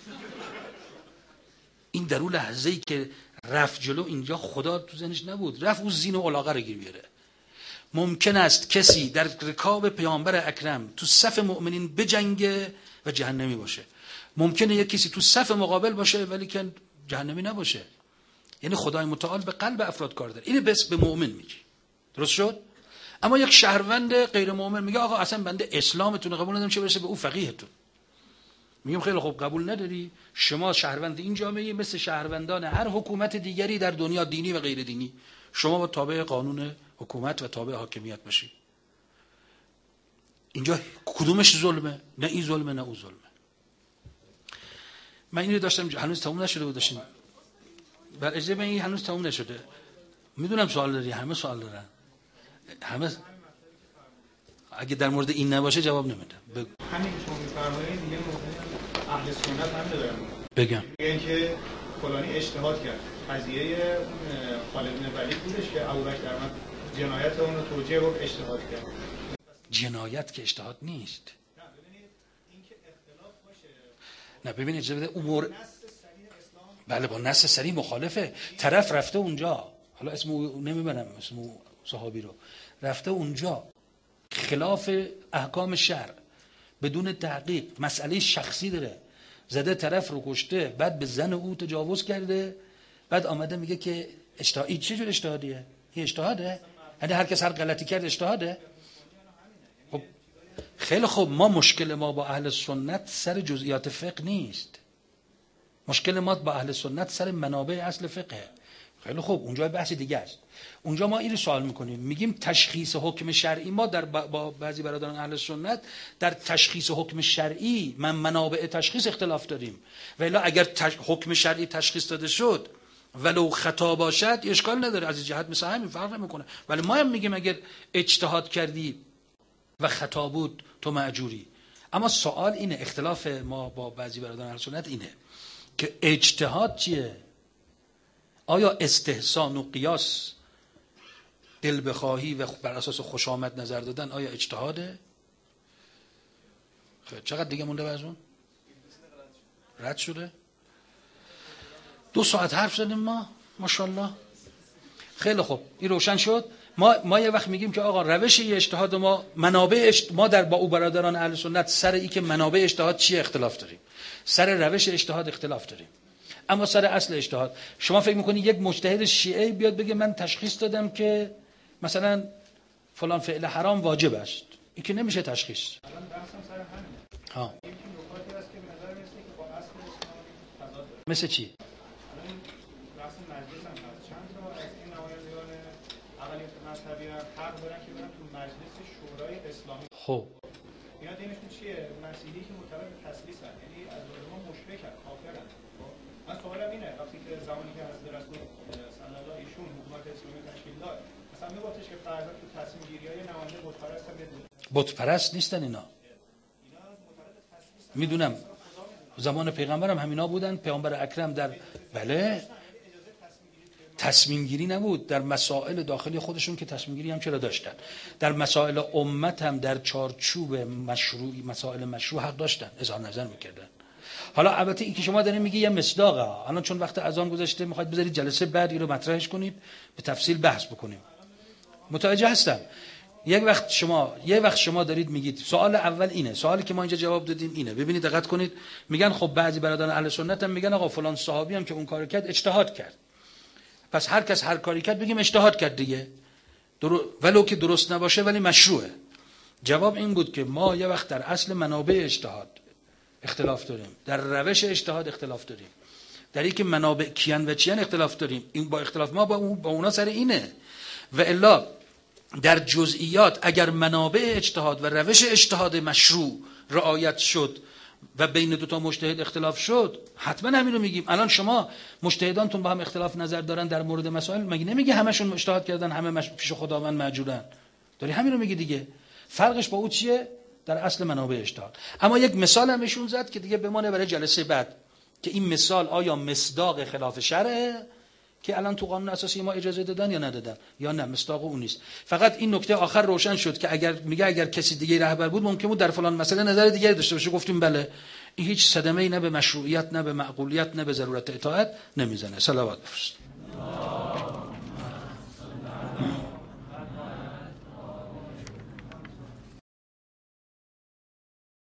این در اون لحظه‌ای که رفت جلو، اینجا خدا تو ذهنش نبود، رفت اون زین و الاغه رو گیر بیاره. ممکن است کسی در رکاب پیامبر اکرم تو صف مؤمنین بجنگه و جهنمی باشه. ممکنه یک کسی تو صف مقابل باشه ولی که جهنمی نباشه. یعنی خدای متعال به قلب افراد کار داره. اینو بس به مؤمن میگی. درست شد؟ اما یک شهروند غیر مؤمن میگه آقا اصلا بنده اسلامتون قبول ندارم، چه برسه به اون فقیهتون. میگم خیلی خوب قبول نداری، شما شهروند این جامعه مثل شهروندان هر حکومت دیگری در دنیا، دینی و غیر دینی، شما با تابع قانون حکومت و تابع حاکمیت باشید. اینجا کدومش ظلمه؟ نه این ظلمه نه اون ظلمه. من اینو داشتم هنوز تموم نشده بود داشتیم. بر اجازه من این هنوز تموم نشده. میدونم سوال داری، همه سوال دارن. همه اگه در مورد این نباشه جواب نمیدم. همین که شما می‌فرمایید دیگه موضوع اهل سنت هم ندارم. بگم. اینکه فلانی اجتهاد کرد. قضیه خالد بن ولید بودش که ابوبکر اومد جنایت اون رو توجیه و اجتهاد کرد. جنایت که اجتهاد نیست. نه ببینید اجازه بده امور بله با نص صریح مخالفه. طرف رفته اونجا، حالا اسمو نمیبرم اسمو صحابی رو، رفته اونجا خلاف احکام شرع بدون تحقیق، مسئله شخصی داره، زده طرف رو کشته، بعد به زن او تجاوز کرده، بعد آمده میگه که اجتهادی. چه جور اجتهادیه؟ این اجتهاده؟ یعنی هر کس هر غلطی کرد اجتهاده؟ خب خیلی خوب، ما مشکل ما با اهل سنت سر جزئیات فقه نیست. مشکل ما با اهل سنت سر منابع اصل فقه. خیلی خوب، اونجا بحث دیگه است. اونجا ما این رو سوال میکنیم، میگیم تشخیص حکم شرعی. ما در با بعضی برادران اهل سنت در تشخیص حکم شرعی منابع تشخیص اختلاف داریم. ولی اگر حکم شرعی تشخیص داده شد ولو خطا باشد اشکال نداره، از این جهت مثل همین فرق نمیکنه. ولی ما هم میگیم اگر اجتهاد کردی و خطا بود تو مأجوری. اما سوال اینه، اختلاف ما با بعضی برادران اهل سنت اینه که اجتهاد چیه؟ آیا استحسان و قیاس، دل بخواهی و بر اساس خوشامد نظر دادن آیا اجتهاده؟ خیلی چقدر دیگه مونده از اون؟ رد شده؟ 2 ساعت حرف زدیم ما ماشاءالله. خیلی خوب، این روشن شد. ما یه وقت میگیم که آقا روش اجتهاد ما، منابع ما در با او برادران اهل سنت سر این که منابع اجتهاد چیه اختلاف داریم، سر روش اجتهاد اختلاف داریم. اما سر اصل اجتهاد شما فکر میکنی یک مجتهد شیعه بیاد بگه من تشخیص دادم که مثلا فلان فعل حرام واجب است، این که نمیشه تشخیص. الان بحثم سر همین. ها یکی نکاتی هست که به نظر میاد که با اصل اسلام تضاد داره. مثل چی؟ الان بحث مجلس هم هست. چند تا از این نمایندگان اقلیت مذهبی حق دارن که برن تو مجلس شورای اسلامی. خب اینا دینشون چیه؟ مسیحی که معتبر به تسلیثن، یعنی از علما مشرکن، کافرن. من سوالم اینه، وقتی که زمانی که حضرت رسول صلی الله ایشون حکومت اسلامی تشکیل داد، مثلا میگفتش که فرضاً تو تصمیم گیری‌های نماینده بت پرستن بدون بت پرست نیستن اینا. میدونم زمان پیغمبر هم همینا بودن. پیامبر اکرم در بله تصمیم گیری نبود در مسائل داخلی خودشون، که تصمیم گیری هم چرا داشتن، در مسائل امت هم در چارچوب مشروعی مسائل مشروع حق داشتن، اظهار نظر میکردن. حالا البته این که شما دارین میگی یه مصداقه، الان چون وقت اذان گذشته میخواید بذارید جلسه بعد این رو مطرحش کنید به تفصیل بحث بکنیم. متوجه هستم. یه وقت شما دارید میگید سوال اول اینه، سوالی که ما اینجا جواب دادیم اینه. ببینید دقت کنید، میگن خب بعضی برادران اهل سنت هم میگن آقا فلان صحابی هم که اون کارو کرد اجتهاد کرد، پس هر کس هر کاری کرد بگیم اجتهاد کرد دیگه، ولو که درست نباشه ولی مشروعه. جواب این بود که ما یه وقت در اصل منابع اجتهاد اختلاف داریم، در روش اجتهاد اختلاف داریم، در اینکه منابع کیان و چیان اختلاف داریم. این با اختلاف ما با اونا سر اینه. و الا در جزئیات اگر منابع اجتهاد و روش اجتهاد مشروع رعایت شد و بین دو تا مجتهد اختلاف شد، حتما همین رو میگیم. الان شما مجتهدانتون با هم اختلاف نظر دارن در مورد مسائل، مگه نمیگه همشون اجتهاد کردن همه پیش خداوند مأجورن؟ داری همین رو میگی دیگه. فرقش با او چیه؟ در اصل منابع اجتهاد. اما یک مثال هم بهشون زد که دیگه بمونه برای جلسه بعد، که این مثال آیا مصداق خلاف شرعه که الان تو قانون اساسی ما اجازه دادن یا ندادن، یا نه مصداق اون نیست. فقط این نکته آخر روشن شد که اگر کسی دیگه رهبر بود ممکن بود در فلان مسئله نظر دیگری داشته باشه. گفتیم بله، این هیچ صدمه‌ای نه به مشروعیت نه به معقولیت نه به ضرورت اطاعت نمیزنه. صلوات بفرست.